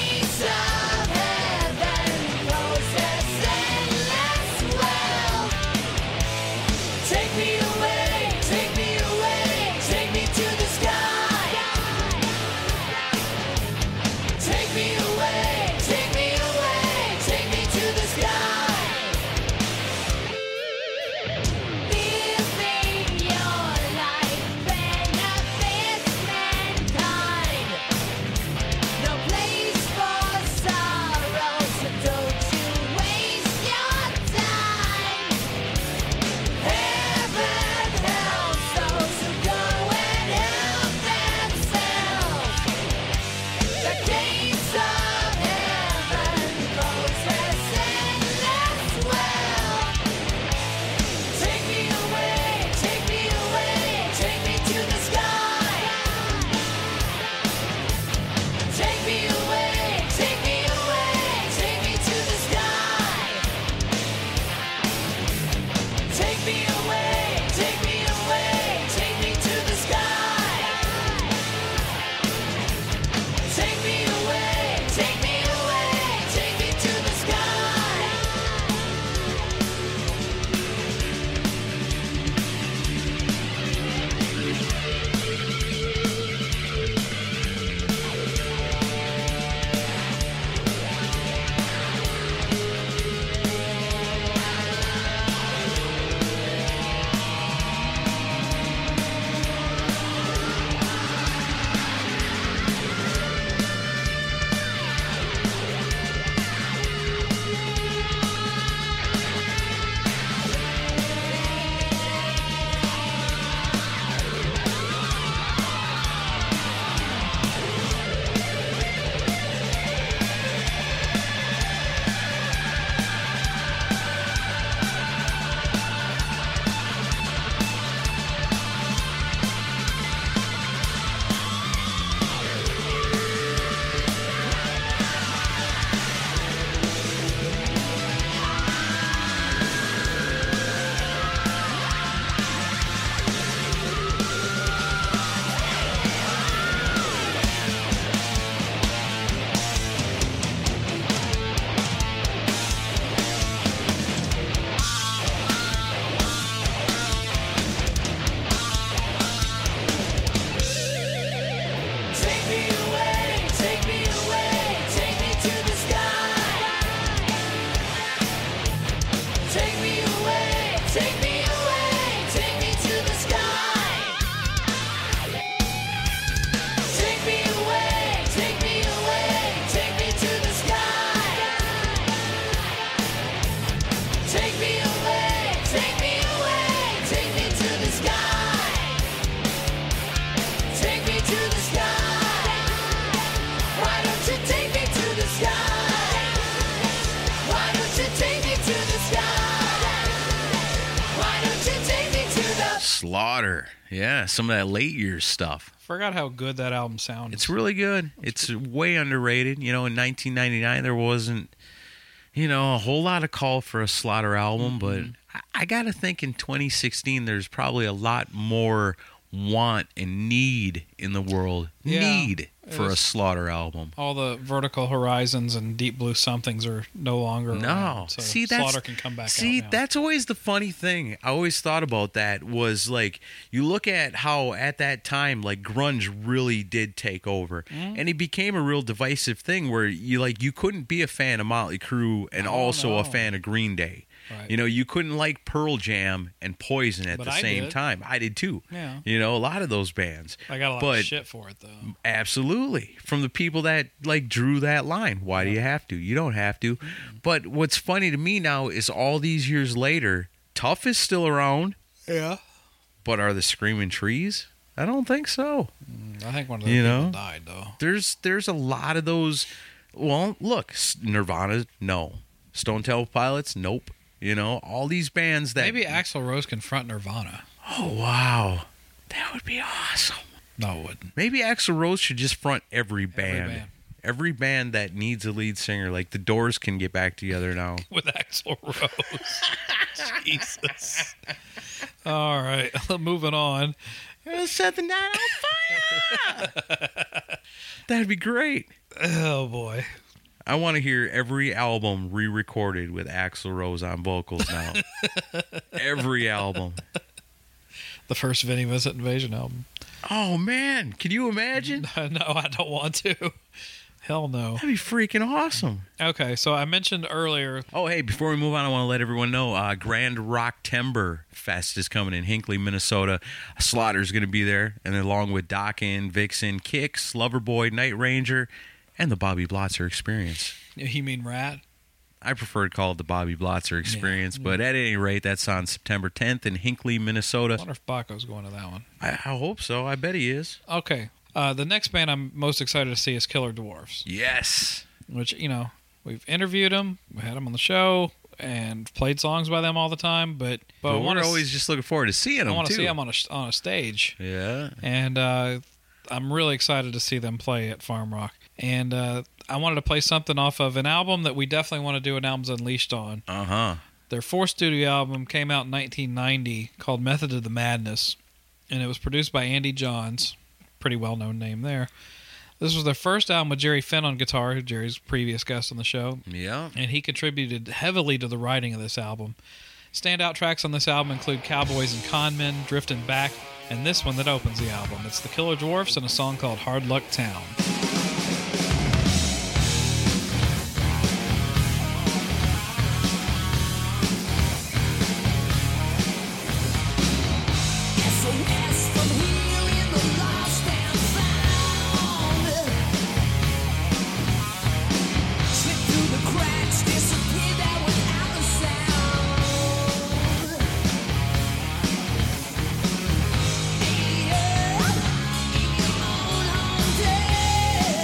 Slaughter. Yeah, some of that late years stuff. Forgot how good that album sounds. It's really good. It's way underrated. You know, in nineteen ninety-nine, there wasn't, you know, a whole lot of call for a Slaughter album, Mm-hmm. but I, I got to think in twenty sixteen, there's probably a lot more want and need in the world. Yeah, need for a it's- Slaughter album. All the Vertical Horizons and Deep Blue Somethings are no longer No, around, so see that's Slaughter can come back see out now. that's always the funny thing. I always thought about that was like you look at how at that time like grunge really did take over, Mm-hmm. and it became a real divisive thing where you like you couldn't be a fan of Motley Crue and Oh, also no. a fan of Green Day. Right. You know, you couldn't like Pearl Jam and Poison at But the I same did. time. I did too. Yeah. You know, a lot of those bands. I got a lot but of shit for it though. Absolutely. From the people that like drew that line. Why do you have to? You don't have to. But what's funny to me now is all these years later, Tough is still around. Yeah. But are the Screaming Trees? I don't think so. I think one of those You people know? died though. There's there's a lot of those. Well, look, S- Nirvana, no. Stone Temple Pilots, nope. You know, all these bands that Maybe Axl Rose can front Nirvana. Oh wow. That would be awesome. No, it wouldn't. Maybe Axl Rose should just front every band. band. Every band that needs a lead singer, like the Doors, can get back together now. With Axl Rose. Jesus. All right, moving on. Let's set the night on fire. That'd be great. Oh boy. I want to hear every album re-recorded with Axl Rose on vocals now. Every album. The first Vinnie Vincent Invasion album. Oh man, can you imagine? No, I don't want to. Hell no. That'd be freaking awesome. Okay, so I mentioned earlier. Oh, hey, before we move on, I want to let everyone know uh, Grand Rock Timber Fest is coming in Hinckley, Minnesota. Slaughter's going to be there, and along with Dokken, Vixen, Kix, Loverboy, Night Ranger, and the Bobby Blotzer Experience. You mean Rat? I prefer to call it the Bobby Blotzer Experience, Yeah. but at any rate, that's on September tenth in Hinckley, Minnesota. I wonder if Baco's going to that one. I, I hope so. I bet he is. Okay. Uh, the next band I'm most excited to see is Killer Dwarfs. Yes. Which, you know, we've interviewed them, we had them on the show, and played songs by them all the time. But but, But I we're wanna always s- just looking forward to seeing them, I want to too. see them on a on a stage. Yeah. And uh, I'm really excited to see them play at Farm Rock. And uh, I wanted to play something off of an album that we definitely want to do an Albums Unleashed on. Uh-huh. Their fourth studio album came out in nineteen ninety called Method of the Madness, and it was produced by Andy Johns. Pretty well-known name there. This was their first album with Jerry Finn on guitar, who Jerry's previous guest on the show. Yeah. And he contributed heavily to the writing of this album. Standout tracks on this album include Cowboys and Conmen, Drifting Back, and this one that opens the album. It's the Killer Dwarfs and a song called Hard Luck Town. Yeah.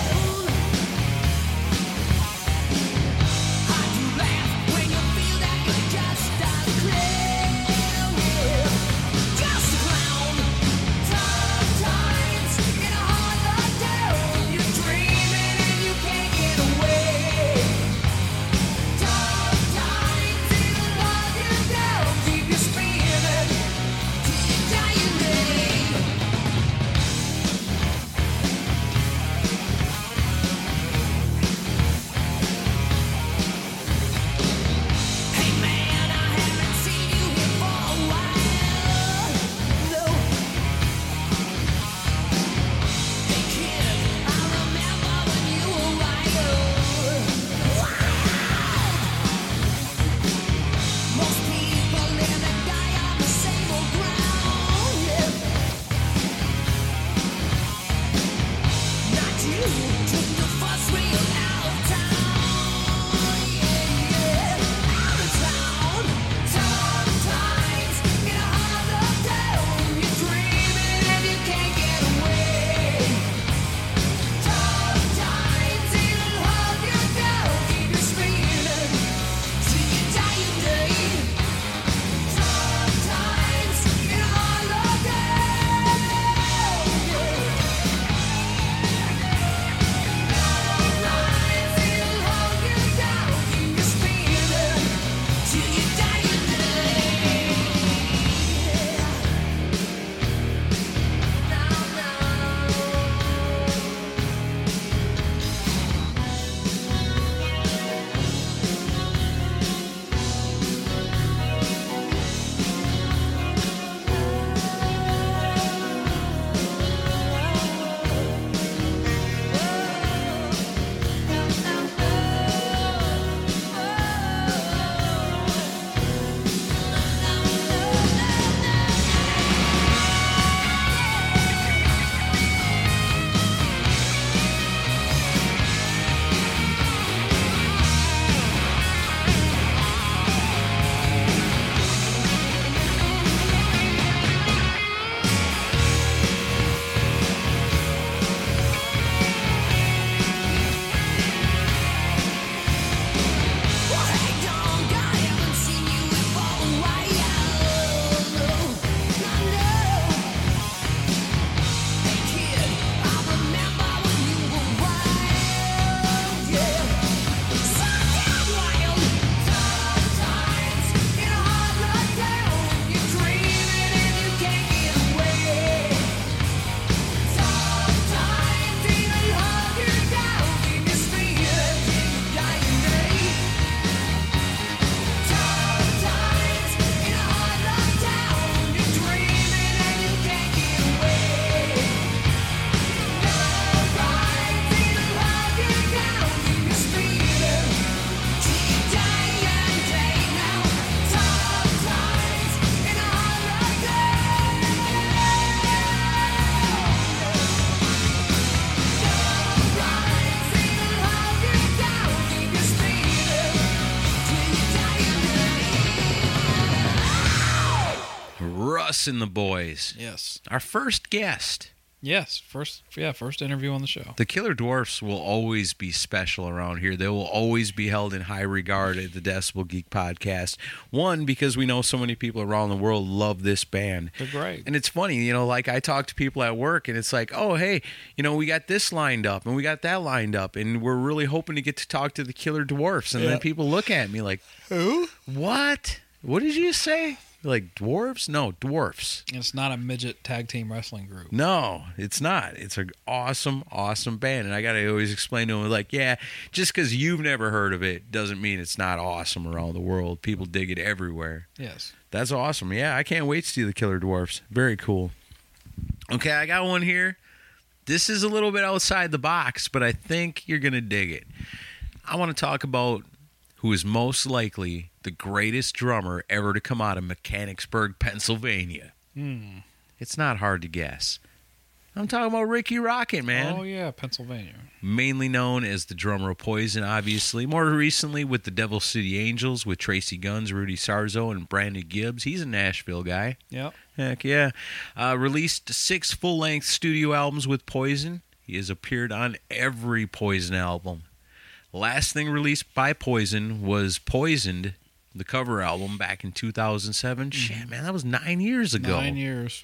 Gus and the boys. Yes. Our first guest. Yes, first yeah, first interview on the show. The Killer Dwarfs will always be special around here. They will always be held in high regard at the Decibel Geek podcast. One, because we know so many people around the world love this band. They're great. And it's funny, you know, like I talk to people at work and it's like, oh, hey, you know, we got this lined up and we got that lined up and we're really hoping to get to talk to the Killer Dwarfs. And yeah. then people look at me like, who? What? What did you say? Like dwarves? No, dwarfs. It's not a midget tag team wrestling group. No, it's not. It's an awesome, awesome band. And I got to always explain to them, like, yeah, just because you've never heard of it doesn't mean it's not awesome around the world. People dig it everywhere. Yes. That's awesome. Yeah, I can't wait to see the Killer Dwarfs. Very cool. Okay, I got one here. This is a little bit outside the box, but I think you're going to dig it. I want to talk about who is most likely the greatest drummer ever to come out of Mechanicsburg, Pennsylvania. Hmm. It's not hard to guess. I'm talking about Ricky Rocket, man. Oh, yeah, Pennsylvania. Mainly known as the drummer of Poison, obviously. More recently with the Devil City Angels with Tracy Guns, Rudy Sarzo, and Brandon Gibbs. He's a Nashville guy. Yep. Heck yeah. Uh, released six full-length studio albums with Poison. He has appeared on every Poison album. Last thing released by Poison was Poisoned, the cover album, back in two thousand seven. Mm-hmm. Shit, man, that was nine years ago. Nine years.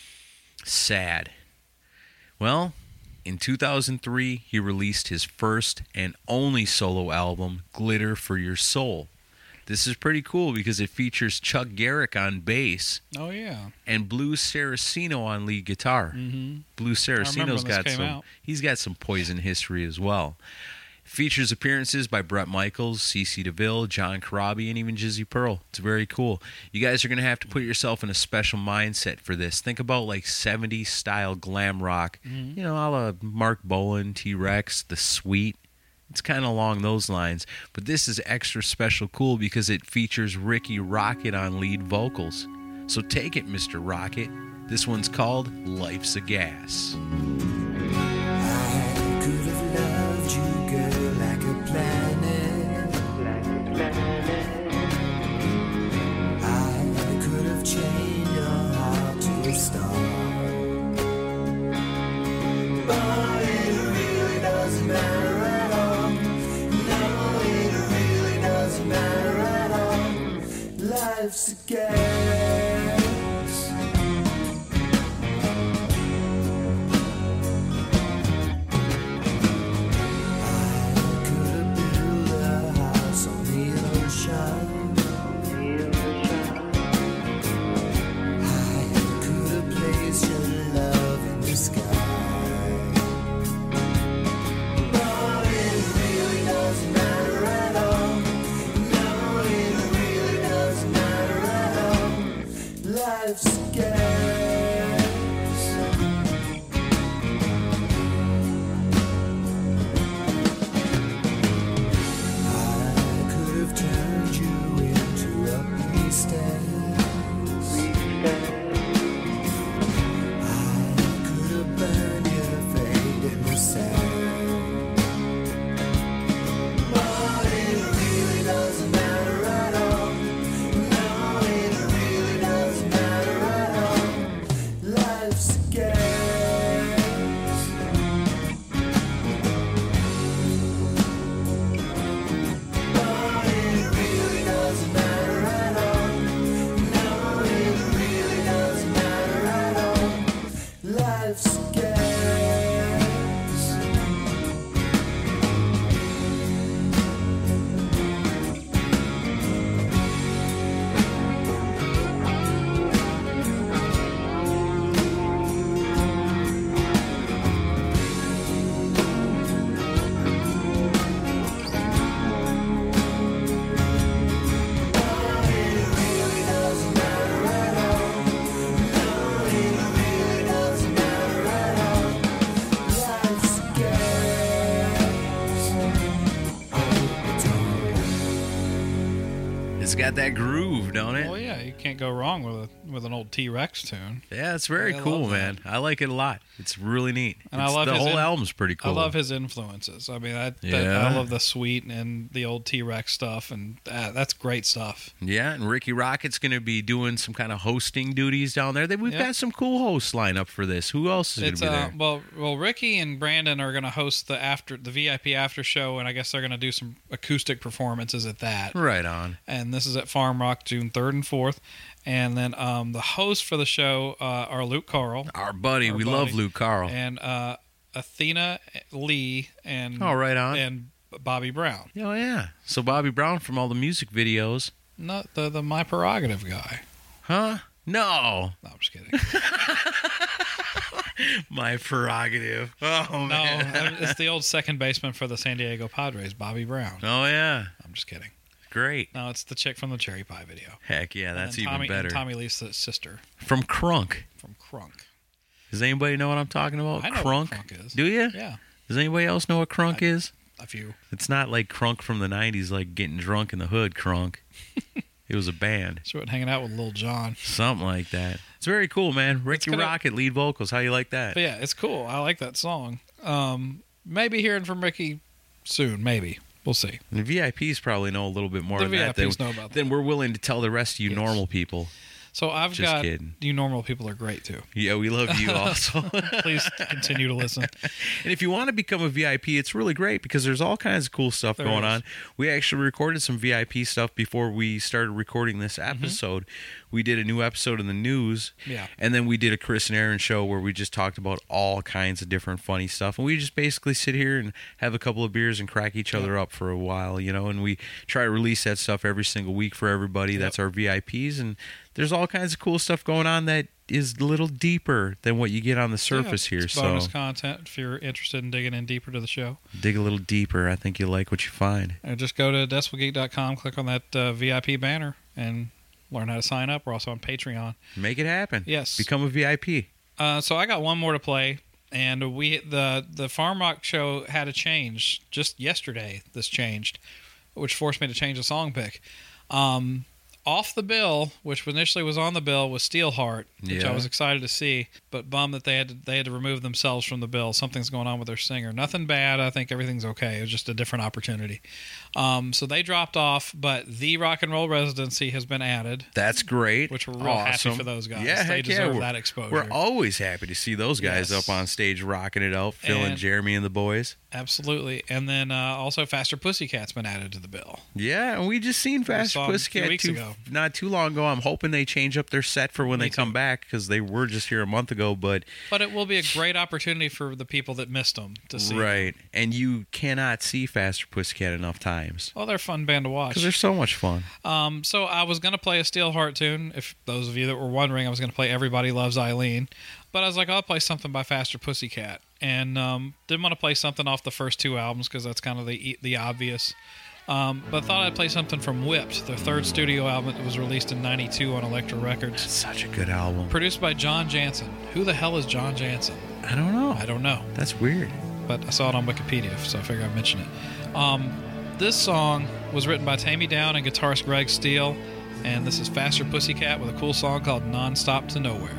Sad. Well, in two thousand three, he released his first and only solo album, Glitter for Your Soul. This is pretty cool because it features Chuck Garrick on bass. Oh, yeah. And Blue Saraceno on lead guitar. Mm-hmm. Blue Saraceno's got some. Out. He's got some Poison history as well. Features appearances by Bret Michaels, CeCe DeVille, John Corabi, and even Jizzy Pearl. It's very cool. You guys are going to have to put yourself in a special mindset for this. Think about like seventies style glam rock, mm-hmm. you know, a la Mark Bolan, T-Rex, The Sweet. It's kind of along those lines. But this is extra special cool because it features Ricky Rocket on lead vocals. So take it, Mister Rocket. This one's called Life's a Gas. Life's a gas. I could have built a house on the ocean. I could have placed your love in the sky. But it really doesn't matter at all. No, it really doesn't matter at all. got that groove, don't it? Well, yeah, you can't go wrong with a with an old T-Rex tune. Yeah, it's very I cool, love that. man. I like it a lot. It's really neat. And It's- I love the his whole in- album's pretty cool. I love his influences. I mean, I, that, Yeah. I love the Sweet and the old T-Rex stuff, and uh, that's great stuff. Yeah, and Ricky Rocket's going to be doing some kind of hosting duties down there. They- We've Yep. got some cool hosts lined up for this. Who else is going It's to be uh, there? well, well, Ricky and Brandon are going to host the after the V I P after show, and I guess they're going to do some acoustic performances at that. Right on. And this is at Farm Rock, June third and fourth. And then um, the hosts for the show uh, are Luke Carl, Our buddy. our we buddy, love Luke Carl. and uh, Athena Lee, and Oh, right on. and Bobby Brown. Oh, yeah. So Bobby Brown from all the music videos. Not the the My Prerogative guy. Huh? No. No, I'm just kidding. My Prerogative. Oh, No, man. it's the old second baseman for the San Diego Padres, Bobby Brown. Oh, yeah. I'm just kidding. Great. No, it's the chick from the Cherry Pie video. Heck yeah, And that's then even Tommy, better. And Tommy Lee's sister From Crunk. from Crunk. Does anybody know what I'm talking about? I know Crunk? what Crunk is. Do you? Yeah, Does anybody else know what Crunk I- is? a few. It's not like Crunk from the nineties, like getting drunk in the hood Crunk. It was a band. So it hanging out with Lil Jon. Something like that. It's very cool, man. Ricky gonna- Rocket, lead vocals. How you like that? But yeah, it's cool. I like that song. Um, maybe hearing from Ricky soon. Maybe we'll see. And the V I Ps probably know a little bit more The of that than, V I Ps know about than we're willing to tell the rest of you Yes. normal people. So I've Just got kidding. you. Normal people are great too. Yeah, we love you also. Please continue to listen. And if you want to become a V I P, it's really great because there's all kinds of cool stuff There going is. on. We actually recorded some V I P stuff before we started recording this Mm-hmm. episode. We did a new episode in the news. Yeah. And then we did a Chris and Aaron show where we just talked about all kinds of different funny stuff. And we just basically sit here and have a couple of beers and crack each other up for a while, you know, and we try to release that stuff every single week for everybody. Yep. That's our V I Ps. And there's all kinds of cool stuff going on that is a little deeper than what you get on the surface Yeah, here. it's bonus So content if you're interested in digging in deeper to the show. dig a little deeper. I think you'll like what you find. And just go to decibel geek dot com, click on that uh, V I P banner, and learn how to sign up. We're also on Patreon. Make it happen. Yes. Become a V I P. Uh, so I got one more to play, and we the the Farm Rock show had a change just yesterday. This changed, which forced me to change the song pick. Um, off the bill, which initially was on the bill, was Steelheart, which Yeah. I was excited to see, but bummed that they had to, they had to remove themselves from the bill. Something's going on with their singer. Nothing bad. I think everything's okay. It was just a different opportunity. Um, so they dropped off, but the Rock and Roll Residency has been added. That's great. Which we're real Awesome. happy for those guys. Yeah, They heck deserve yeah. We're- that exposure. We're always happy to see those guys Yes. up on stage rocking it out, Phil and, And- Jeremy and the boys. Absolutely. And then uh, also Faster Pussycat's been added to the bill. Yeah, and we just seen Faster saw 'em a few Pussycat weeks too, ago. not too long ago. I'm hoping they change up their set for when Me they come too. back because they were just here a month ago. But But it will be a great opportunity for the people that missed them to see. right, and you cannot see Faster Pussycat enough times Well, they're a fun band to watch. because they're so much fun. Um, so I was going to play a Steelheart tune. If those of you that were wondering, I was going to play Everybody Loves Eileen. But I was like, I'll play something by Faster Pussycat. And um, didn't want to play something off the first two albums because that's kind of the the obvious. Um, but I thought I'd play something from Whipped, their third studio album that was released in ninety-two on Elektra Records. Such a good album. Produced by John Jansen. Who the hell is John Jansen? I don't know. I don't know. That's weird. But I saw it on Wikipedia, so I figured I'd mention it. Um, this song was written by Tammy Down and guitarist Greg Steele, and this is Faster Pussycat with a cool song called Non-Stop to Nowhere.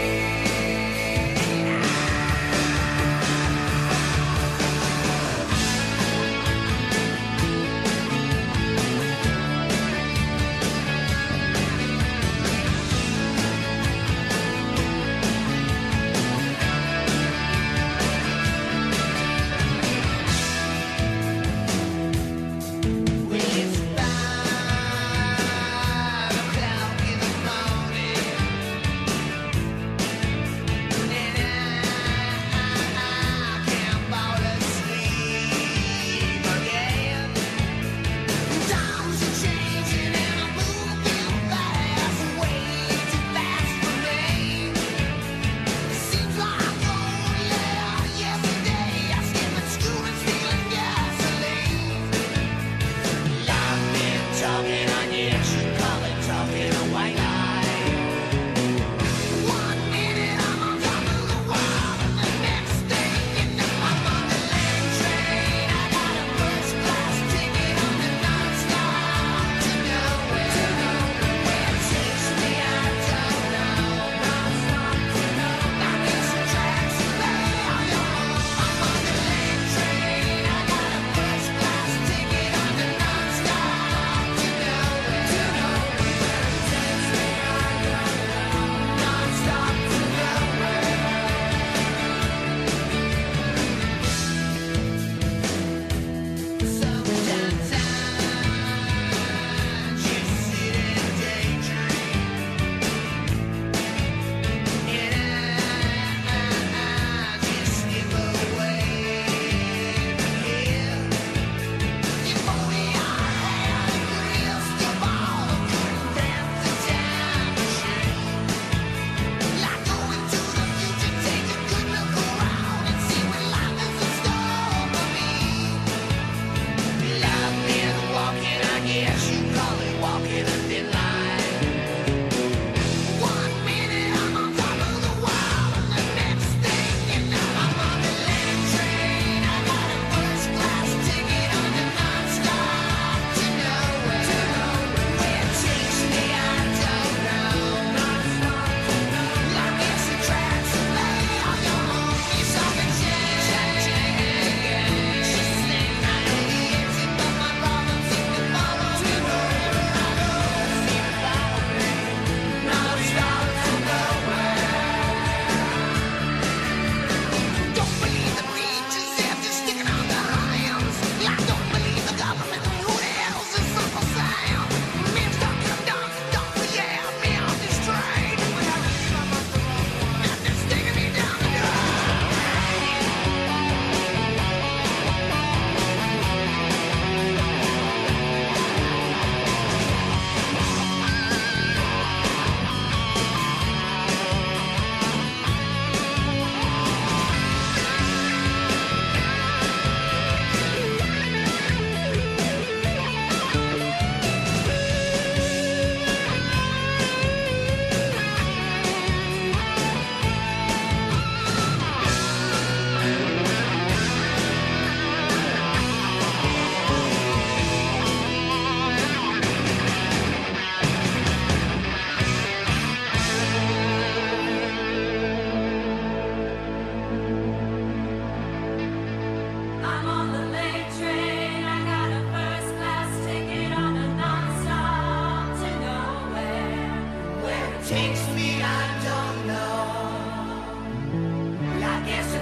Train.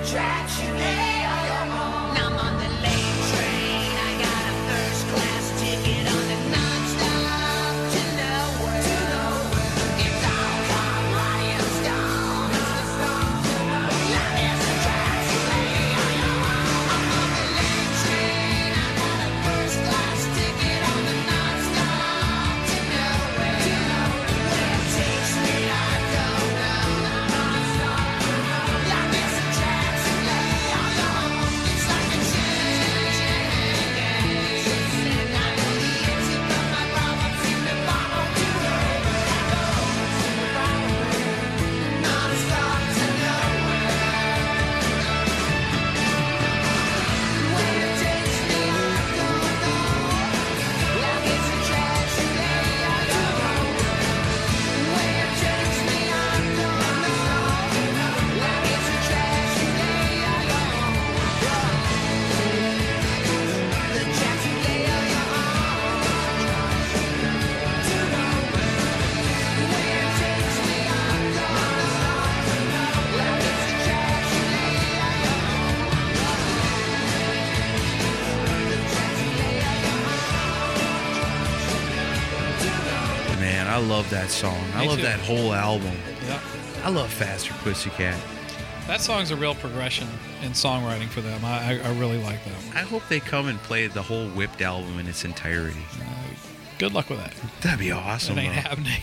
I love that song. I Me love too. that whole album. Yep. I love Faster Pussycat. That song's a real progression in songwriting for them. I, I, I really like that. I hope they come and play the whole Whipped album in its entirety. Uh, good luck with that. That'd be awesome. It ain't though. happening.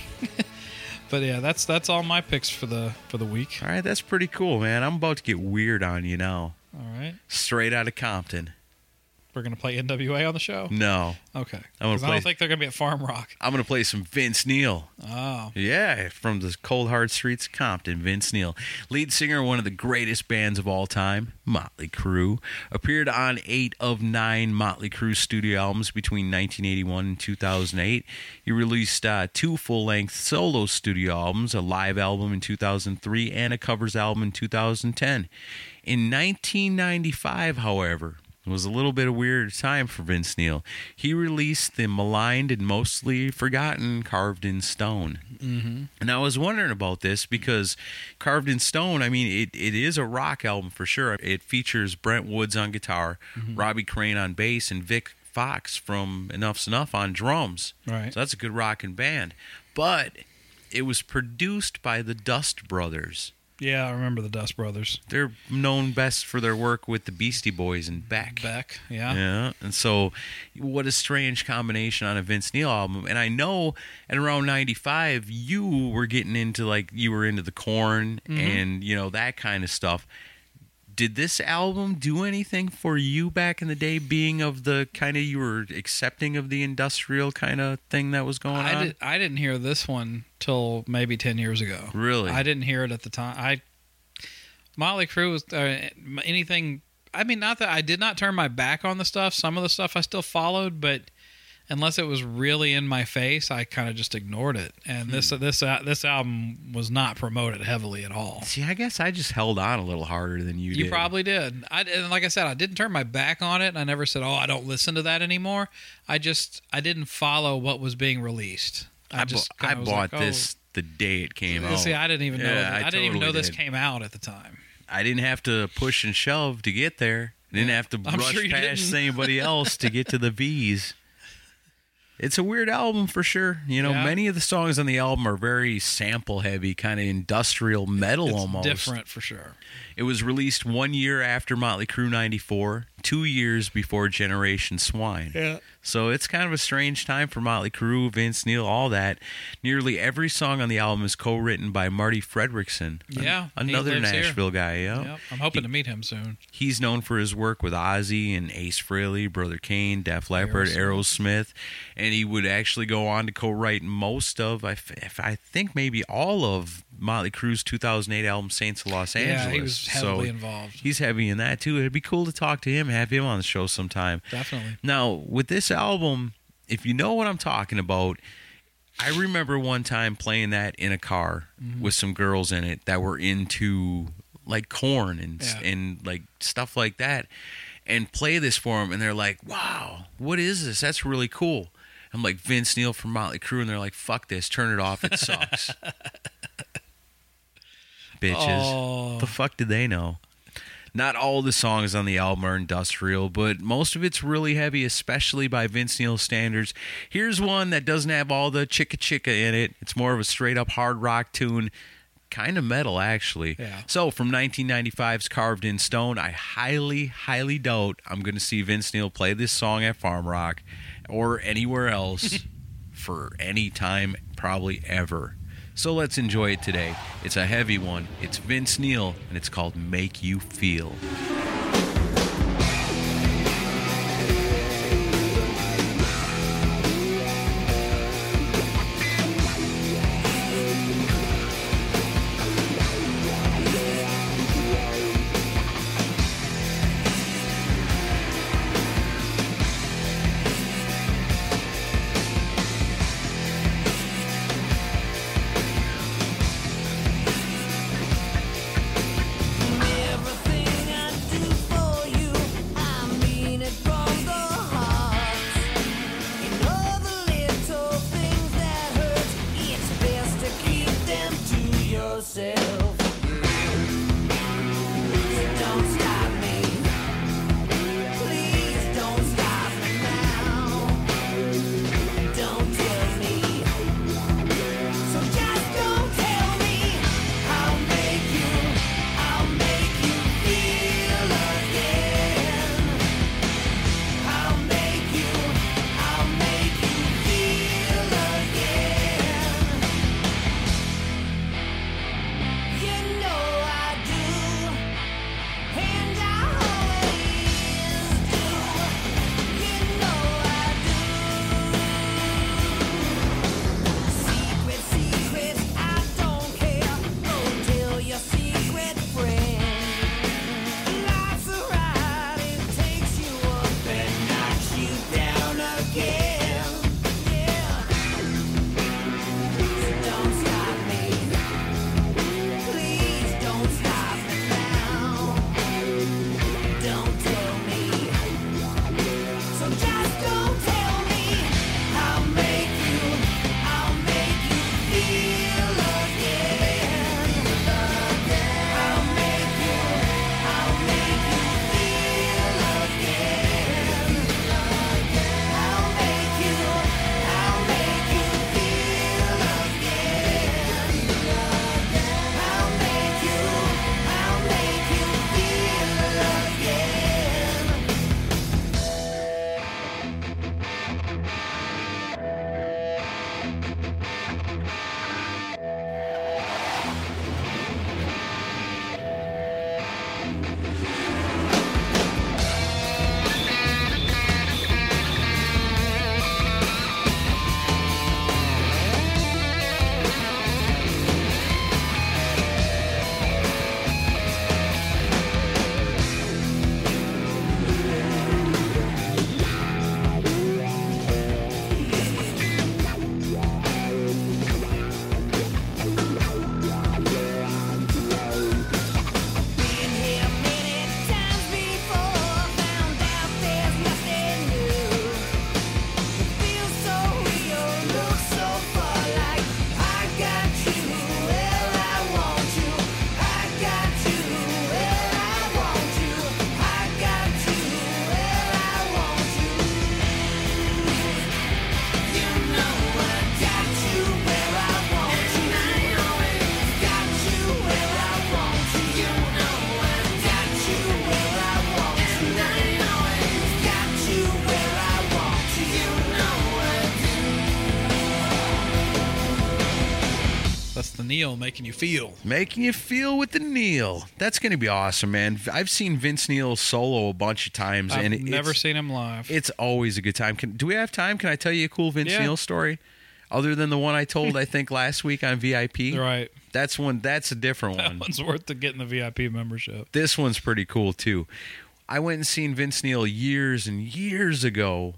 But yeah, that's that's all my picks for the for the week. All right, that's pretty cool, man. I'm about to get weird on you now. All right. Straight out of Compton. We're going to play N W A on the show? No. Okay. I'm gonna 'Cause I play- don't think they're going to be at Farm Rock. I'm going to play some Vince Neil. Oh. Yeah, from the cold hard streets of Compton, Vince Neil. Lead singer of one of the greatest bands of all time, Motley Crue. Appeared on eight of nine Motley Crue studio albums between nineteen eighty-one and two thousand eight. He released uh, two full-length solo studio albums, a live album in two thousand three, and a covers album in two thousand ten. In nineteen ninety-five, however, it was a little bit of a weird time for Vince Neil. He released the maligned and mostly forgotten Carved in Stone. Mm-hmm. And I was wondering about this because Carved in Stone, I mean, it, it is a rock album for sure. It features Brent Woods on guitar, Mhm. Robbie Crane on bass, and Vic Fox from Enough's Enough on drums. Right. So that's a good rockin' band. But it was produced by the Dust Brothers. Yeah, I remember the Dust Brothers. They're known best for their work with the Beastie Boys and Beck. Beck, yeah. Yeah. And so, what a strange combination on a Vince Neil album. And I know at around ninety-five, you were getting into, like, you were into the Korn Mhm. and, you know, that kind of stuff. Did this album do anything for you back in the day, being of the kind of, you were accepting of the industrial kind of thing that was going I on? did. I didn't hear this one till maybe ten years ago. Really? I didn't hear it at the time. I Motley Crue was uh, anything. I mean, not that I did not turn my back on the stuff. Some of the stuff I still followed, but unless it was really in my face, I kind of just ignored it. And this this uh, this album was not promoted heavily at all. See, I guess I just held on a little harder than you, You did. probably did. I and like I said, I didn't turn my back on it. I never said, "Oh, I don't listen to that anymore." I just I didn't follow what was being released. I, just bu- I kinda was bought like, oh. this the day it came out. See, I didn't even know. Yeah, That. I, I didn't even know totally this did. came out at the time. I didn't have to push and shove to get there. I didn't have to I'm rush sure you past didn't. anybody else to get to the V's. It's a weird album for sure. You know, Yeah. many of the songs on the album are very sample heavy, kind of industrial metal It's almost. different for sure. It was released one year after Motley Crue ninety-four, two years before Generation Swine. Yeah. So it's kind of a strange time for Motley Crue, Vince Neil, all that. Nearly every song on the album is co-written by Marty Fredrickson. an- Yeah, he another lives here. Nashville guy. Yeah. Yep. I'm hoping to meet him soon. He's known for his work with Ozzy and Ace Frehley, Brother Kane, Def Leppard, Aerosmith, and he would actually go on to co-write most of, I, f- if I think maybe all of Motley Crue's two thousand eight album Saints of Los Angeles. Yeah, he was heavily So involved. He's heavy in that too. It'd be cool to talk to him, have him on the show sometime. Definitely. Now, with this album, if you know what I'm talking about, I remember one time playing that in a car Mhm. with some girls in it that were into like Korn and Yeah. and like stuff like that, and play this for them, and they're like, "Wow, what is this? That's really cool." I'm like, Vince Neil from Motley Crue, and they're like, "Fuck this, turn it off, it sucks." Bitches, Oh. the fuck did they know? Not all the songs on the album are industrial, but most of it's really heavy, especially by Vince Neil standards. Here's one that doesn't have all the chicka chicka in it. It's more of a straight up hard rock tune. Kind of metal, actually. Yeah. So, from nineteen ninety-five's Carved in Stone, I highly, highly doubt I'm going to see Vince Neil play this song at Farm Rock or anywhere else for any time, probably ever. So, let's enjoy it today. It's a heavy one. It's Vince Neil, and it's called Make You Feel. Neil making you feel. Making you feel with the Neil. That's going to be awesome, man. I've seen Vince Neil solo a bunch of times. I've and it, never it's, seen him live. It's always a good time. Can, do we have time? Can I tell you a cool Vince Yeah. Neil story? Other than the one I told, I think, last week on V I P? Right. That's one. That's a different one. That one's worth the getting the V I P membership. This one's pretty cool, too. I went and seen Vince Neil years and years ago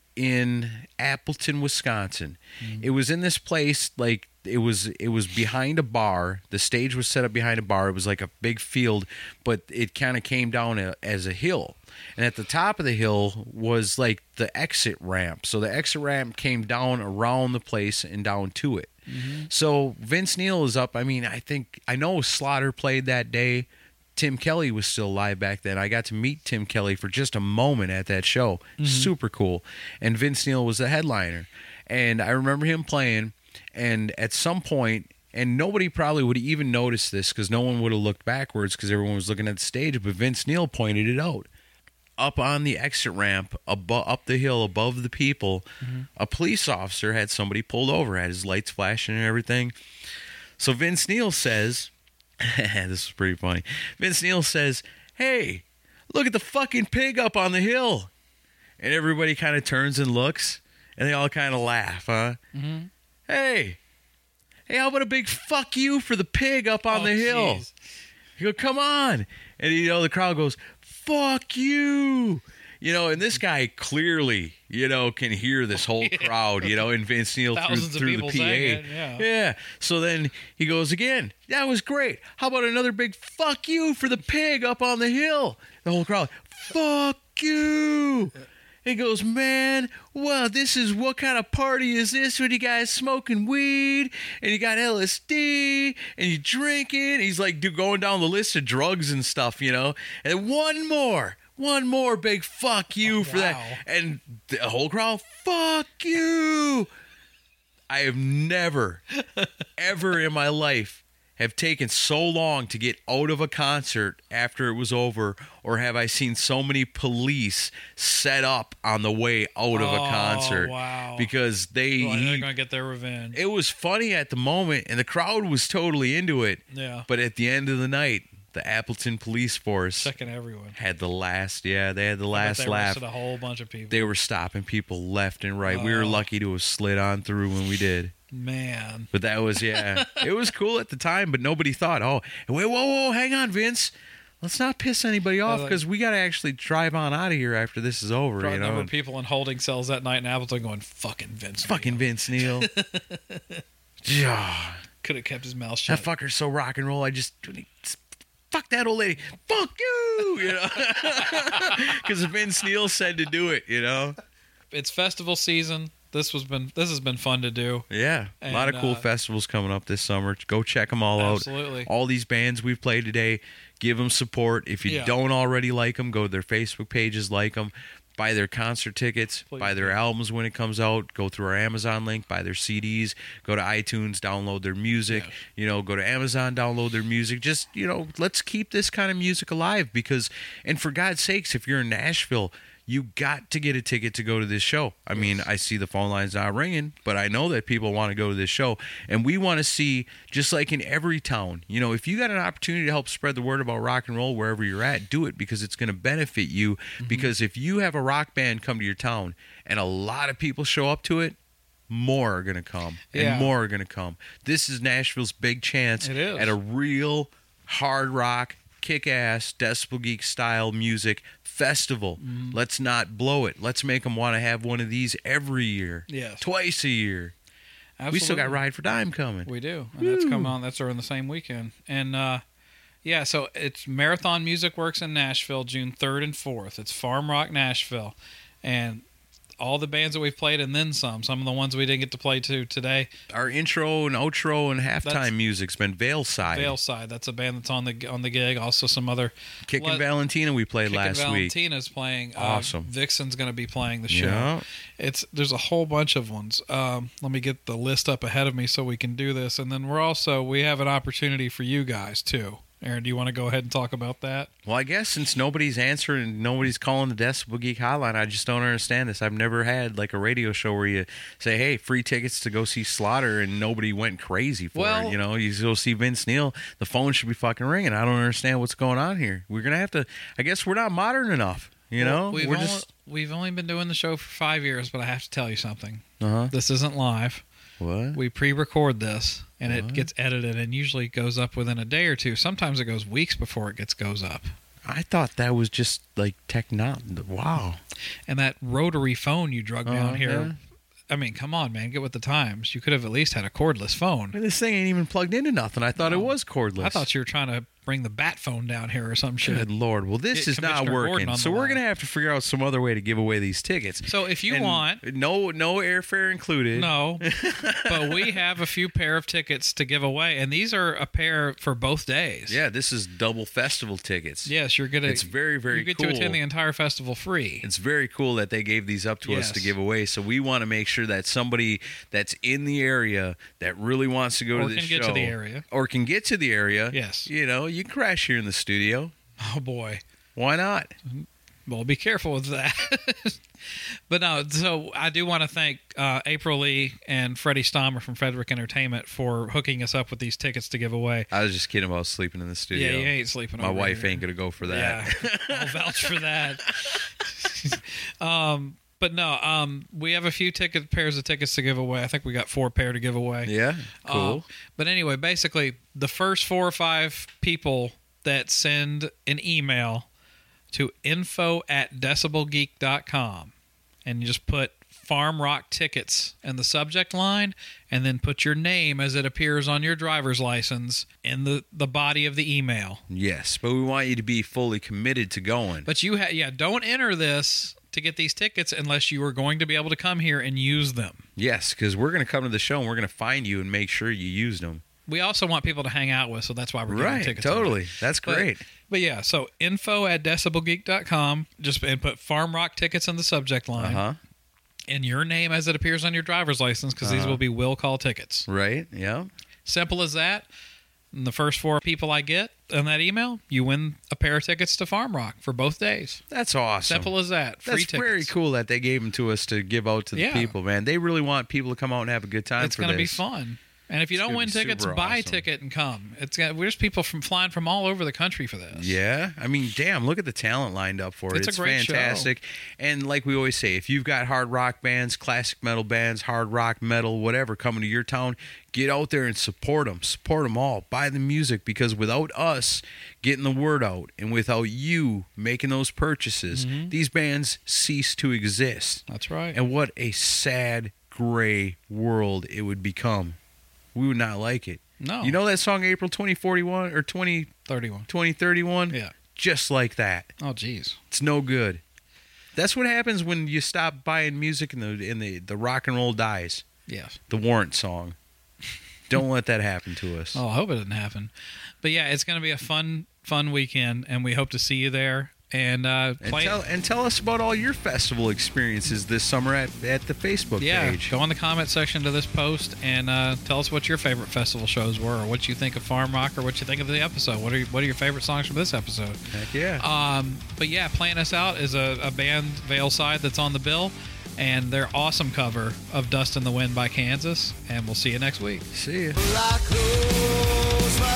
in Appleton, Wisconsin. Mm-hmm. It was in this place, like, it was it was behind a bar. The stage was set up behind a bar. It was like a big field, but it kind of came down a, as a hill. And at the top of the hill was like the exit ramp. So the exit ramp came down around the place and down to it. Mm-hmm. So Vince Neil is up. I mean, I think, I know Slaughter played that day, Tim Kelly was still alive back then. I got to meet Tim Kelly for just a moment at that show. Mm-hmm. Super cool. And Vince Neil was the headliner. And I remember him playing, and at some point, and nobody probably would have even noticed this because no one would have looked backwards because everyone was looking at the stage, but Vince Neil pointed it out. Up on the exit ramp, abo- up the hill above the people, mm-hmm. a police officer had somebody pulled over, had his lights flashing and everything. So Vince Neil says, this is pretty funny. Vince Neil says, "Hey, look at the fucking pig up on the hill." And everybody kind of turns and looks, and they all kind of laugh, huh? Mm-hmm. Hey, hey, how about a big fuck you for the pig up on oh, the hill? Geez. You go, come on. And, you know, the crowd goes, fuck you. You know, and this guy clearly, you know, can hear this whole crowd, you know, and Vince Neil through, through the P A. It, yeah. yeah. So then he goes again, that was great. How about another big fuck you for the pig up on the hill? The whole crowd, fuck you. He goes, man, well, this is, what kind of party is this when you guys smoking weed and you got L S D and you drinking? He's like dude, going down the list of drugs and stuff, you know. And one more, one more big fuck you oh, for wow. that. And the whole crowd, fuck you. I have never, ever in my life have taken so long to get out of a concert after it was over, or have I seen so many police set up on the way out of a oh, concert? Wow. Because they well, they're going to get their revenge. It was funny at the moment, and the crowd was totally into it. Yeah. But at the end of the night, the Appleton Police Force checking everyone had the last, yeah, they had the last they laugh. Arrested a whole bunch of people. They were stopping people left and right. Oh. We were lucky to have slid on through when we did. Man. But that was, yeah, it was cool at the time, but nobody thought, oh, wait, whoa, whoa, hang on, Vince. Let's not piss anybody off because we got to actually drive on out of here after this is over. Probably you know? A number of people in holding cells that night in Appleton going, fucking Vince Fucking Neil. Vince Neil. Yeah. Could have kept his mouth shut. That fucker's so rock and roll. I just, fuck that old lady. Fuck you, you know. Because Vince Neil said to do it, you know. It's festival season. This was been this has been fun to do. Yeah, and, a lot of cool uh, festivals coming up this summer. Go check them all absolutely. out. All these bands we've played today, give them support. If you yeah. don't already like them, go to their Facebook pages, like them, buy their concert tickets, Please. buy their albums when it comes out. Go through our Amazon link, buy their C Ds. Go to iTunes, download their music. Yeah. You know, go to Amazon, download their music. Just you know, let's keep this kind of music alive because, and for God's sakes, if you're in Nashville, you got to get a ticket to go to this show. I mean, I see the phone lines not ringing, but I know that people want to go to this show. And we want to see, just like in every town, you know, if you got an opportunity to help spread the word about rock and roll wherever you're at, do it because it's going to benefit you. Mm-hmm. Because if you have a rock band come to your town and a lot of people show up to it, more are going to come. And yeah. more are going to come. This is Nashville's big chance it is. at a real hard rock, kick-ass, Decibel Geek style music festival. Mm. Let's not blow it. Let's make them want to have one of these every year. Yes. Twice a year. Absolutely. We still got Ride for Dime coming. We do. And Woo. That's coming on. That's during the same weekend. And, uh, yeah, so it's Marathon Music Works in Nashville, June third and fourth. It's Farm Rock Nashville. And all the bands that we've played and then some. Some of the ones we didn't get to play to today. Our intro and outro and halftime that's, music's been Veilside. Veilside. That's a band that's on the on the gig. Also some other... Kick and Valentina we played Kick last and week. Valentina's playing. Awesome. Uh, Vixen's going to be playing the show. Yeah. It's There's a whole bunch of ones. Um, let me get the list up ahead of me so we can do this. And then we're also... We have an opportunity for you guys, too. Aaron, do you want to go ahead and talk about that? Well, I guess since nobody's answering, nobody's calling the Decibel Geek hotline, I just don't understand this. I've never had like a radio show where you say, hey, free tickets to go see Slaughter, and nobody went crazy for well, it. You know, you go see Vince Neil, the phone should be fucking ringing. I don't understand what's going on here. We're going to have to, I guess we're not modern enough, you well, know? We've, we're only, just... we've only been doing the show for five years, but I have to tell you something. Uh-huh. This isn't live. What? We pre-record this, and what? it gets edited and usually goes up within a day or two. Sometimes it goes weeks before it gets goes up. I thought that was just like technology. Wow. And that rotary phone you drug uh, down here, yeah. I mean, come on, man, get with the times. You could have at least had a cordless phone. I mean, this thing ain't even plugged into nothing. I thought no. it was cordless. I thought you were trying to bring the bat phone down here or some shit. Good Lord. Well, this Get is not Commissioner Gordon working. on So the we're line. going to have to figure out some other way to give away these tickets. So if you And want... No no airfare included. No, but we have a few pair of tickets to give away, and these are a pair for both days. Yeah, this is double festival tickets. Yes, you're going to... It's very, very You get cool. to attend the entire festival free. It's very cool that they gave these up to us Yes. to give away. So we want to make sure that somebody that's in the area that really wants to go Or to this can show get to the area. or can get to the area. Yes. You know, you can crash here in the studio. Oh, boy. Why not? Well, be careful with that. But no, so I do want to thank uh, April Lee and Freddie Stommer from Frederick Entertainment for hooking us up with these tickets to give away. I was just kidding about sleeping in the studio. Yeah, you ain't sleeping My over wife here. ain't going to go for that. Yeah, I'll vouch for that. um, but no, um, we have a few ticket pairs of tickets to give away. I think we got four pair to give away. Yeah, cool. Um, but anyway, basically, the first four or five people that send an email to info at decibel geek dot com and you just put Farm Rock Tickets in the subject line and then put your name as it appears on your driver's license in the, the body of the email. Yes, but we want you to be fully committed to going. But you ha- yeah, don't enter this to get these tickets unless you are going to be able to come here and use them. Yes, because we're going to come to the show and we're going to find you and make sure you used them. We also want people to hang out with, so that's why we're giving Right, tickets. totally. away. That's But- great. But, yeah, so info at decibel geek dot com, just and put Farm Rock Tickets in the subject line. Uh-huh. And your name as it appears on your driver's license, because these Uh-huh. will be will call tickets. Right, yeah. Simple as that. And the first four people I get in that email, you win a pair of tickets to Farm Rock for both days. That's awesome. Simple as that. Free That's tickets. very cool that they gave them to us to give out to the Yeah. people, man. They really want people to come out and have a good time It's for going to be this. fun. And if you It's don't gonna win be tickets, super buy a awesome. ticket and come. It's got, there's people from flying from all over the country for this. Yeah, I mean, damn, look at the talent lined up for it. It's a great show. fantastic. And like we always say, if you've got hard rock bands, classic metal bands, hard rock, metal, whatever, coming to your town, get out there and support them. Support them all. Buy the music, because without us getting the word out and without you making those purchases, Mm-hmm. these bands cease to exist. That's right. And what a sad, gray world it would become. We would not like it. No. You know that song April twenty forty-one or twenty thirty-one? twenty thirty-one? Yeah. Just like that. Oh, geez. It's no good. That's what happens when you stop buying music and the and the, the rock and roll dies. Yes. The Warrant song. Don't let that happen to us. Oh, I hope it doesn't happen. But yeah, it's going to be a fun, fun weekend, and we hope to see you there. And uh, And play. tell, and tell us about all your festival experiences this summer at, at the Facebook yeah, page. go in the comment section to this post and uh, tell us what your favorite festival shows were, or what you think of Farm Rock, or what you think of the episode. What are what are your favorite songs from this episode? Heck yeah. Um, but yeah, playing us out is a, a band, Veilside, that's on the bill, and their awesome cover of "Dust in the Wind" by Kansas. And we'll see you next week. See you. I close my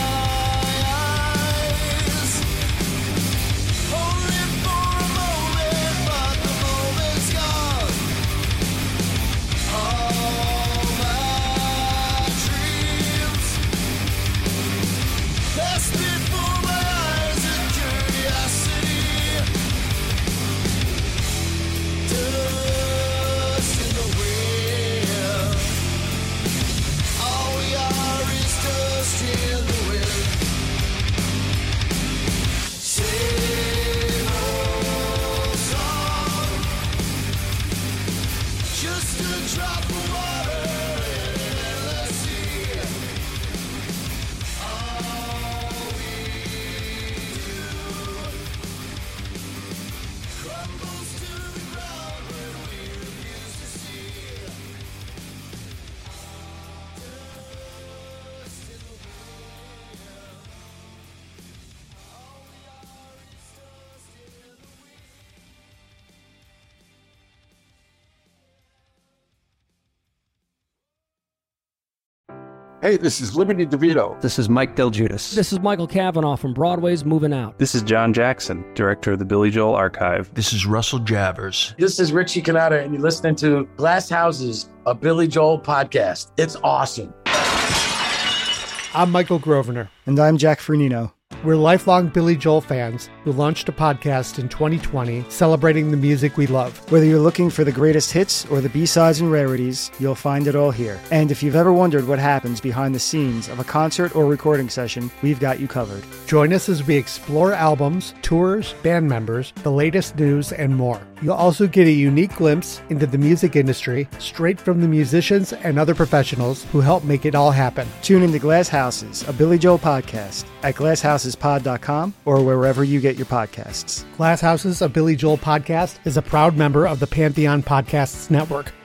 eyes, only for a moment, but the moment's gone. All my dreams pass before my eyes in curiosity. Dust in the wind. All we are is dust in the wind. Same old song, just a drop of water in an endless sea. All we do crumbles to the ground when we refuse to see. Hey, this is Liberty DeVito. This is Mike Del Judas. This is Michael Cavanaugh from Broadway's Moving Out. This is John Jackson, director of the Billy Joel Archive. This is Russell Javers. This is Richie Canada, and you're listening to Glass Houses, a Billy Joel podcast. It's awesome. I'm Michael Grosvenor. And I'm Jack Fernino. We're lifelong Billy Joel fans who launched a podcast in twenty twenty celebrating the music we love. Whether you're looking for the greatest hits or the B-sides and rarities, you'll find it all here. And if you've ever wondered what happens behind the scenes of a concert or recording session, we've got you covered. Join us as we explore albums, tours, band members, the latest news, and more. You'll also get a unique glimpse into the music industry straight from the musicians and other professionals who help make it all happen. Tune into Glass Houses, a Billy Joel podcast at glass houses pod dot com or wherever you get your podcasts. Glass Houses, a Billy Joel podcast is a proud member of the Pantheon Podcasts Network.